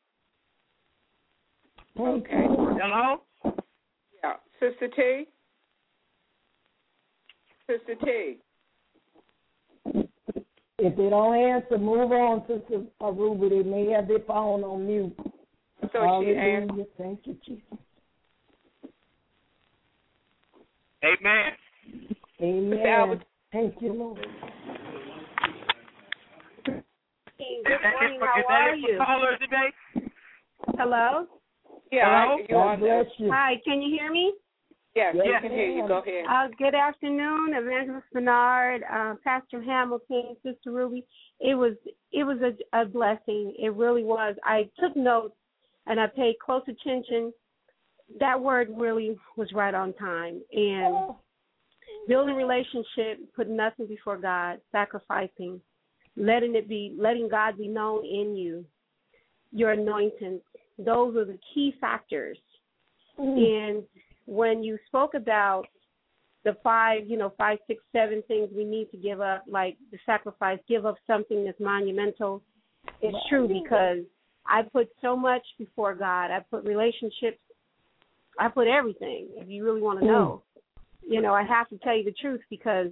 Okay. Hello? Yeah. Sister T? Sister T? If they don't answer, move on, Sister Ruby. They may have their phone on mute. So she answered. Thank you, Jesus. Amen. Thank you, Lord. Good morning. How are you? Caller today? Hello? Yeah, God bless you. Hi, can you hear me? Yes, I can hear you. Go ahead. Good afternoon, Evangelist Bernard, Pastor Hamilton, Sister Ruby. It was a blessing. It really was. I took notes and I paid close attention. That word really was right on time. And building relationship, putting nothing before God, sacrificing, letting God be known in you, your anointing. Those are the key factors. And when you spoke about the 5, 6, 7 things we need to give up, like the sacrifice, give up something that's monumental, it's true because I put so much before God. I put relationships. I put everything, if you really want to know. I have to tell you the truth because,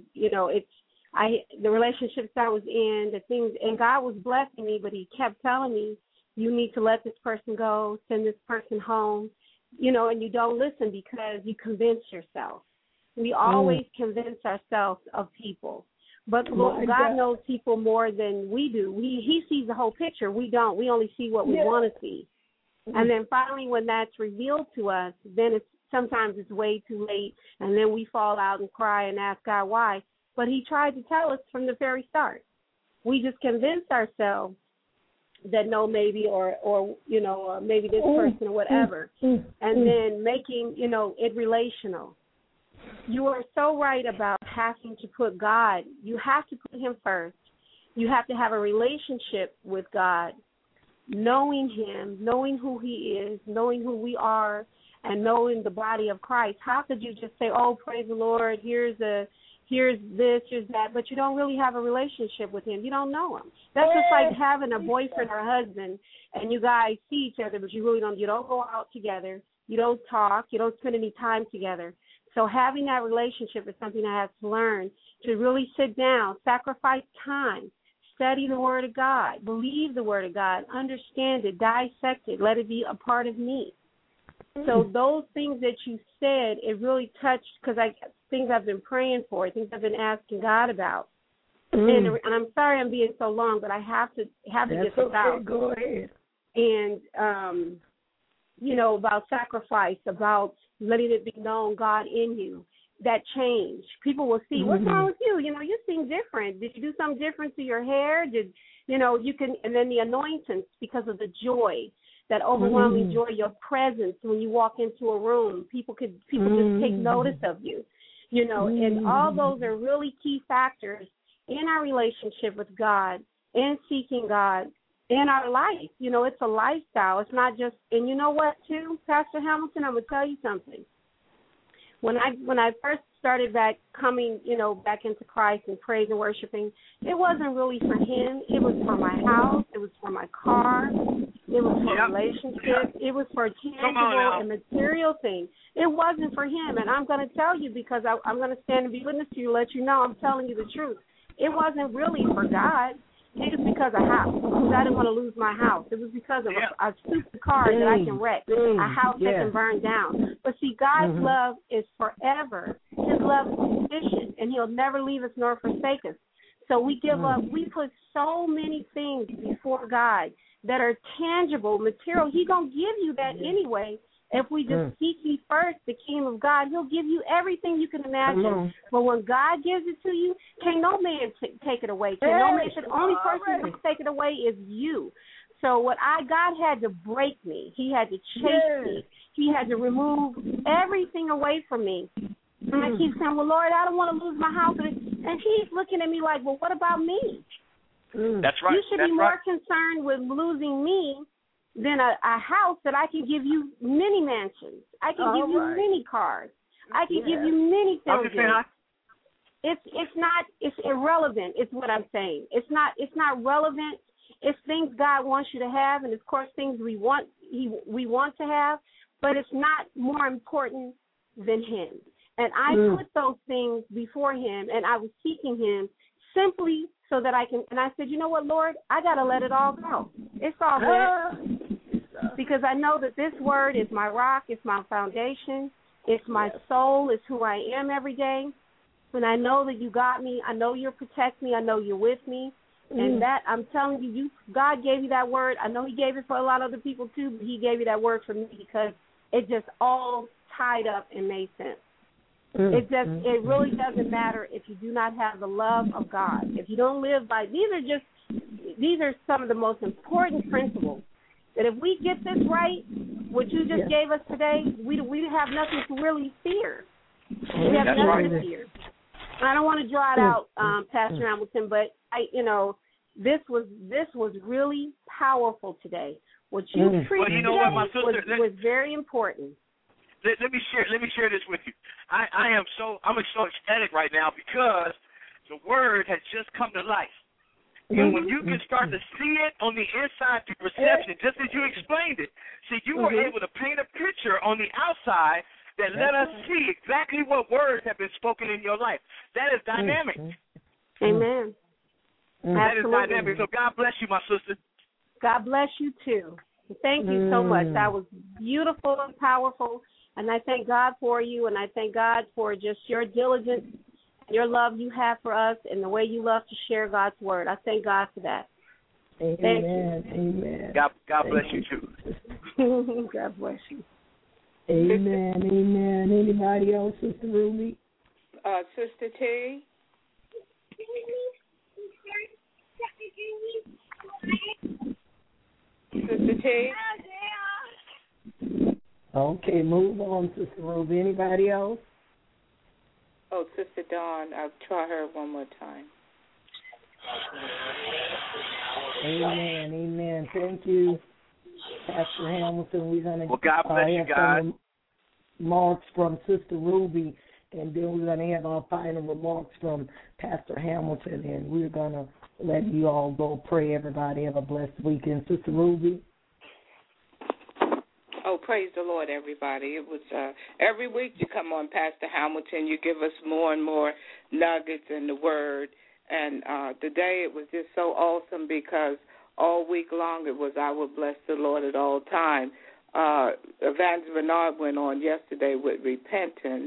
the relationships I was in, the things, and God was blessing me, but he kept telling me, you need to let this person go, send this person home, and you don't listen because you convince yourself. We always convince ourselves of people. But God knows people more than we do. He sees the whole picture. We don't. We only see what we want to see. And then finally when that's revealed to us, then sometimes it's way too late, and then we fall out and cry and ask God why. But he tried to tell us from the very start. We just convinced ourselves that no, maybe, or maybe this person or whatever, and then making, it relational. You are so right about having to put God, you have to put him first. You have to have a relationship with God, knowing him, knowing who he is, knowing who we are, and knowing the body of Christ. How could you just say, oh, praise the Lord, here's this, here's that, but you don't really have a relationship with him. You don't know him. That's just like having a boyfriend or a husband, and you guys see each other, but you don't go out together. You don't talk. You don't spend any time together. So having that relationship is something I have to learn, to really sit down, sacrifice time, study the Word of God, believe the Word of God, understand it, dissect it, let it be a part of me. So those things that you said, it really touched, because things I've been praying for, things I've been asking God about. And I'm sorry I'm being so long, but I have to get this out. Go ahead. And, about sacrifice, about letting it be known, God in you, that change. People will see, what's wrong with you? You seem different. Did you do something different to your hair? And then the anointings, because of the joy, that overwhelming joy, your presence when you walk into a room. People just take notice of you, and all those are really key factors in our relationship with God, in seeking God, in our life. It's a lifestyle. It's not just, and you know what, too, Pastor Hamilton, I'm going to tell you something. When I first started coming back into Christ and praise and worshiping, it wasn't really for him. It was for my house. It was for my car. It was for relationships. It was for tangible and material things. It wasn't for him. And I'm going to tell you, because I'm going to stand and be witness to you, let you know I'm telling you the truth. It wasn't really for God. It because of house. Because I didn't want to lose my house. It was because of a stupid car that I can wreck, a house that can burn down. But see, God's love is forever. His love is sufficient, and He'll never leave us nor forsake us. So we give up. We put so many things before God that are tangible, material. He's going to give you that anyway. If we just seek ye first the kingdom of God, He'll give you everything you can imagine. But when God gives it to you, can no man take it away. Can no man? The only person who can take it away is you. So God had to break me. He had to chase me. He had to remove everything away from me. And I keep saying, well, Lord, I don't want to lose my house. And He's looking at me like, well, what about me? That's right. You should be more concerned with losing me than a house that I can give you many mansions. I can give you many cars. I can give you many things. It's irrelevant, is what I'm saying. It's not relevant. It's things God wants you to have, and of course things we want to have, but it's not more important than Him. And I put those things before Him, and I was seeking Him simply so that I can. And I said, you know what, Lord, I got to let it all go. It's all good. Because I know that this word is my rock, it's my foundation, it's my soul, it's who I am every day. And I know that you got me. I know you'll protect me. I know you're with me. And that, I'm telling you, God gave you that word. I know He gave it for a lot of other people too, but He gave you that word for me because it just all tied up and made sense. It really doesn't matter if you do not have the love of God. If you don't live by, these are some of the most important principles. That if we get this right, what you just gave us today, we have nothing to really fear. We have nothing to fear. I don't want to draw it out, Pastor Hamilton, but this was really powerful today. What you preached today was very important. Let me share this with you. I'm so ecstatic right now because the word has just come to life. And when you can start to see it on the inside through perception, just as you explained it, see, you were able to paint a picture on the outside that let us see exactly what words have been spoken in your life. That is dynamic. Amen. That is dynamic. So God bless you, my sister. God bless you, too. Thank you so much. That was beautiful and powerful, and I thank God for you, and I thank God for just your diligence, your love you have for us, and the way you love to share God's word. I thank God for that. Amen. Amen. God bless you, too. God bless you. Amen. Amen. Anybody else, Sister Ruby? Sister T? Sister T? Okay, move on, Sister Ruby. Anybody else? Oh, Sister Dawn, I'll try her one more time. Amen, amen. Thank you, Pastor Hamilton. We're going to God bless you guys. Remarks from Sister Ruby, and then we're going to have our final remarks from Pastor Hamilton, and we're going to let you all go pray. Everybody have a blessed weekend. Sister Ruby? Oh, praise the Lord, everybody. It was every week you come on, Pastor Hamilton, you give us more and more nuggets in the Word. And today it was just so awesome because all week long it was I will bless the Lord at all time. Evangelist Bernard went on yesterday with repentance,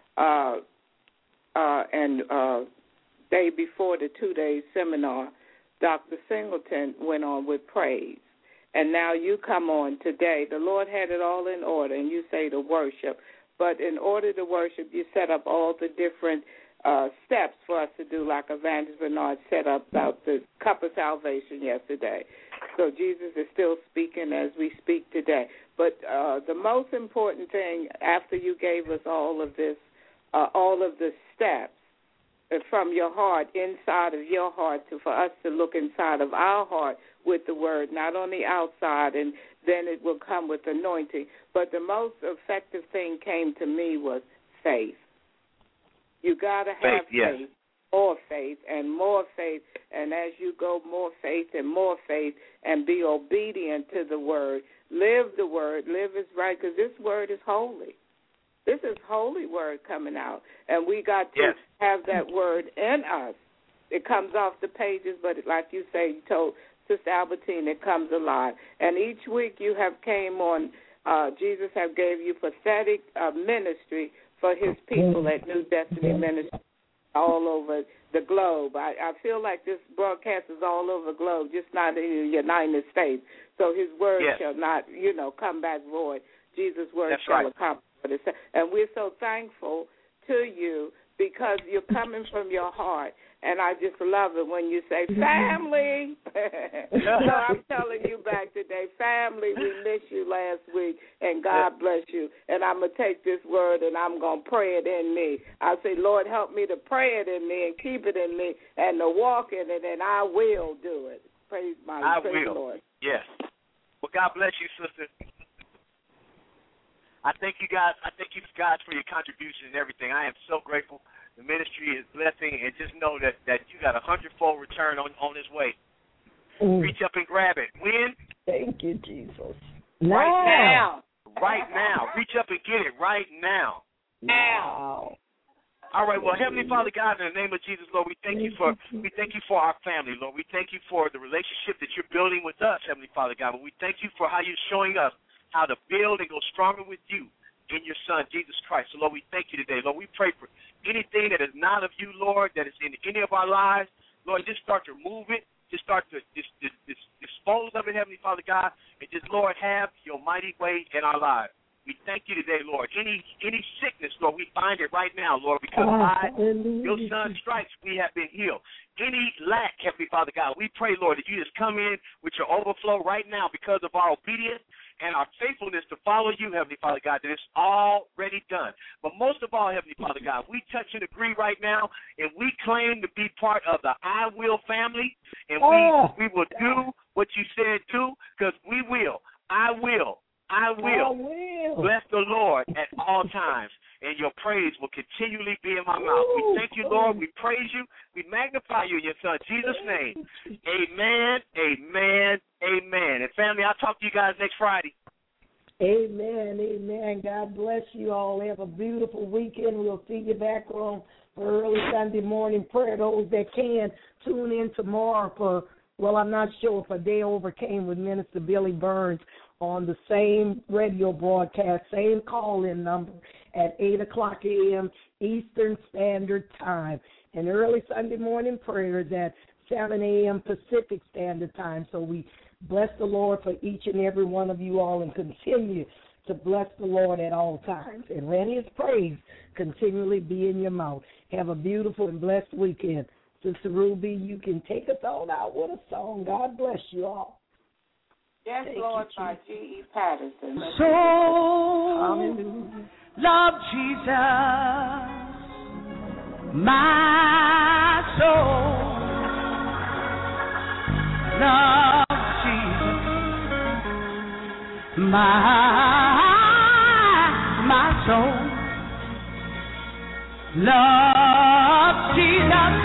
and day before the 2-day seminar, Dr. Singleton went on with praise. And now you come on today. The Lord had it all in order, and you say to worship. But in order to worship, you set up all the different steps for us to do, like Evangelist Bernard set up about the cup of salvation yesterday. So Jesus is still speaking as we speak today. But the most important thing, after you gave us all of this, all of the steps from your heart, inside of your heart, for us to look inside of our heart with the word, not on the outside, and then it will come with anointing. But the most effective thing came to me was faith. You got to have faith, more faith, and more faith. And as you go more faith and be obedient to the word, live the word, live is right, because this word is holy. This is holy word coming out, and we got to have that word in us it comes off the pages, but like you say, you told Sister Albertine, it comes alive. And each week you have came on, Jesus have gave you prophetic ministry for his people at New Destiny Ministry all over the globe. I feel like this broadcast is all over the globe, just not in the United States. So his word shall not, come back void. Jesus' word shall accomplish what it says. And we're so thankful to you because you're coming from your heart. And I just love it when you say, family. So I'm telling you back today, family, we missed you last week, and God bless you. And I'm going to take this word and I'm going to pray it in me. I say, Lord, help me to pray it in me and keep it in me and to walk in it, and I will do it. Praise the Lord. Yes. Well, God bless you, sister. I thank you guys. I thank you guys for your contribution and everything. I am so grateful. The ministry is blessing, and just know that you got 100-fold return on its way. Reach up and grab it. When? Thank you, Jesus. Right now. Right now. Reach up and get it right now. Now. All right. Well, Heavenly Father God, in the name of Jesus, Lord, we thank you for our family, Lord. We thank you for the relationship that you're building with us, Heavenly Father God. But we thank you for how you're showing us how to build and go stronger with you in your Son, Jesus Christ. So, Lord, we thank you today. Lord, we pray for anything that is not of you, Lord, that is in any of our lives. Lord, just start to remove it. Just start to dispose of it, Heavenly Father God, and just, Lord, have your mighty way in our lives. We thank you today, Lord. Any sickness, Lord, we bind it right now, Lord, because by your Son's stripes we have been healed. Any lack, Heavenly Father God, we pray, Lord, that you just come in with your overflow right now because of our obedience and our faithfulness to follow you, Heavenly Father God, that it's already done. But most of all, Heavenly Father God, we touch and agree right now, and we claim to be part of the I Will family, and we will do what you said do, because we will. I will bless the Lord at all times, and your praise will continually be in my mouth. We thank you, Lord. We praise you. We magnify you in your Son, Jesus' name. Amen, amen, amen. And family, I'll talk to you guys next Friday. Amen, amen. God bless you all. Have a beautiful weekend. We'll see you back on for early Sunday morning prayer. Those that can, tune in tomorrow for, well, I'm not sure if a day overcame with Minister Billy Burns on the same radio broadcast, same call-in number at 8 o'clock a.m. Eastern Standard Time. And early Sunday morning prayers at 7 a.m. Pacific Standard Time. So we bless the Lord for each and every one of you all and continue to bless the Lord at all times. And let his praise continually be in your mouth. Have a beautiful and blessed weekend. Sister Ruby, you can take us on out with a song. God bless you all. Yes, Thank Lord, you, by G.E. Patterson. So, Hallelujah. love Jesus, my soul. Love Jesus, my soul. Love Jesus.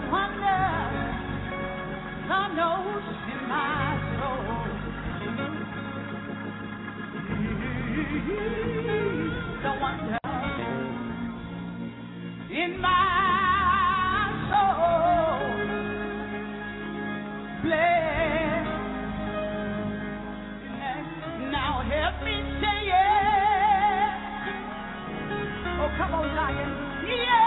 wonder God knows in my soul. The wonder in my soul. Bless. Now help me say yes. Oh, come on, Zion. Yes.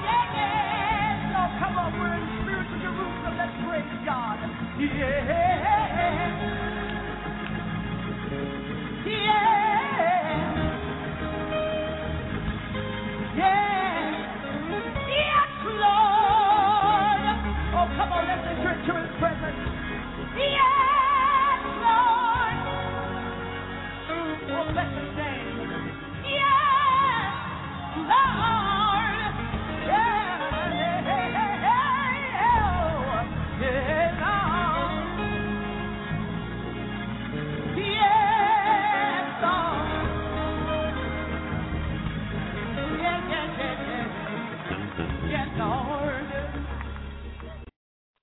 Yeah. Oh, come on, we're in spiritual Jerusalem. Let's praise God. Yeah.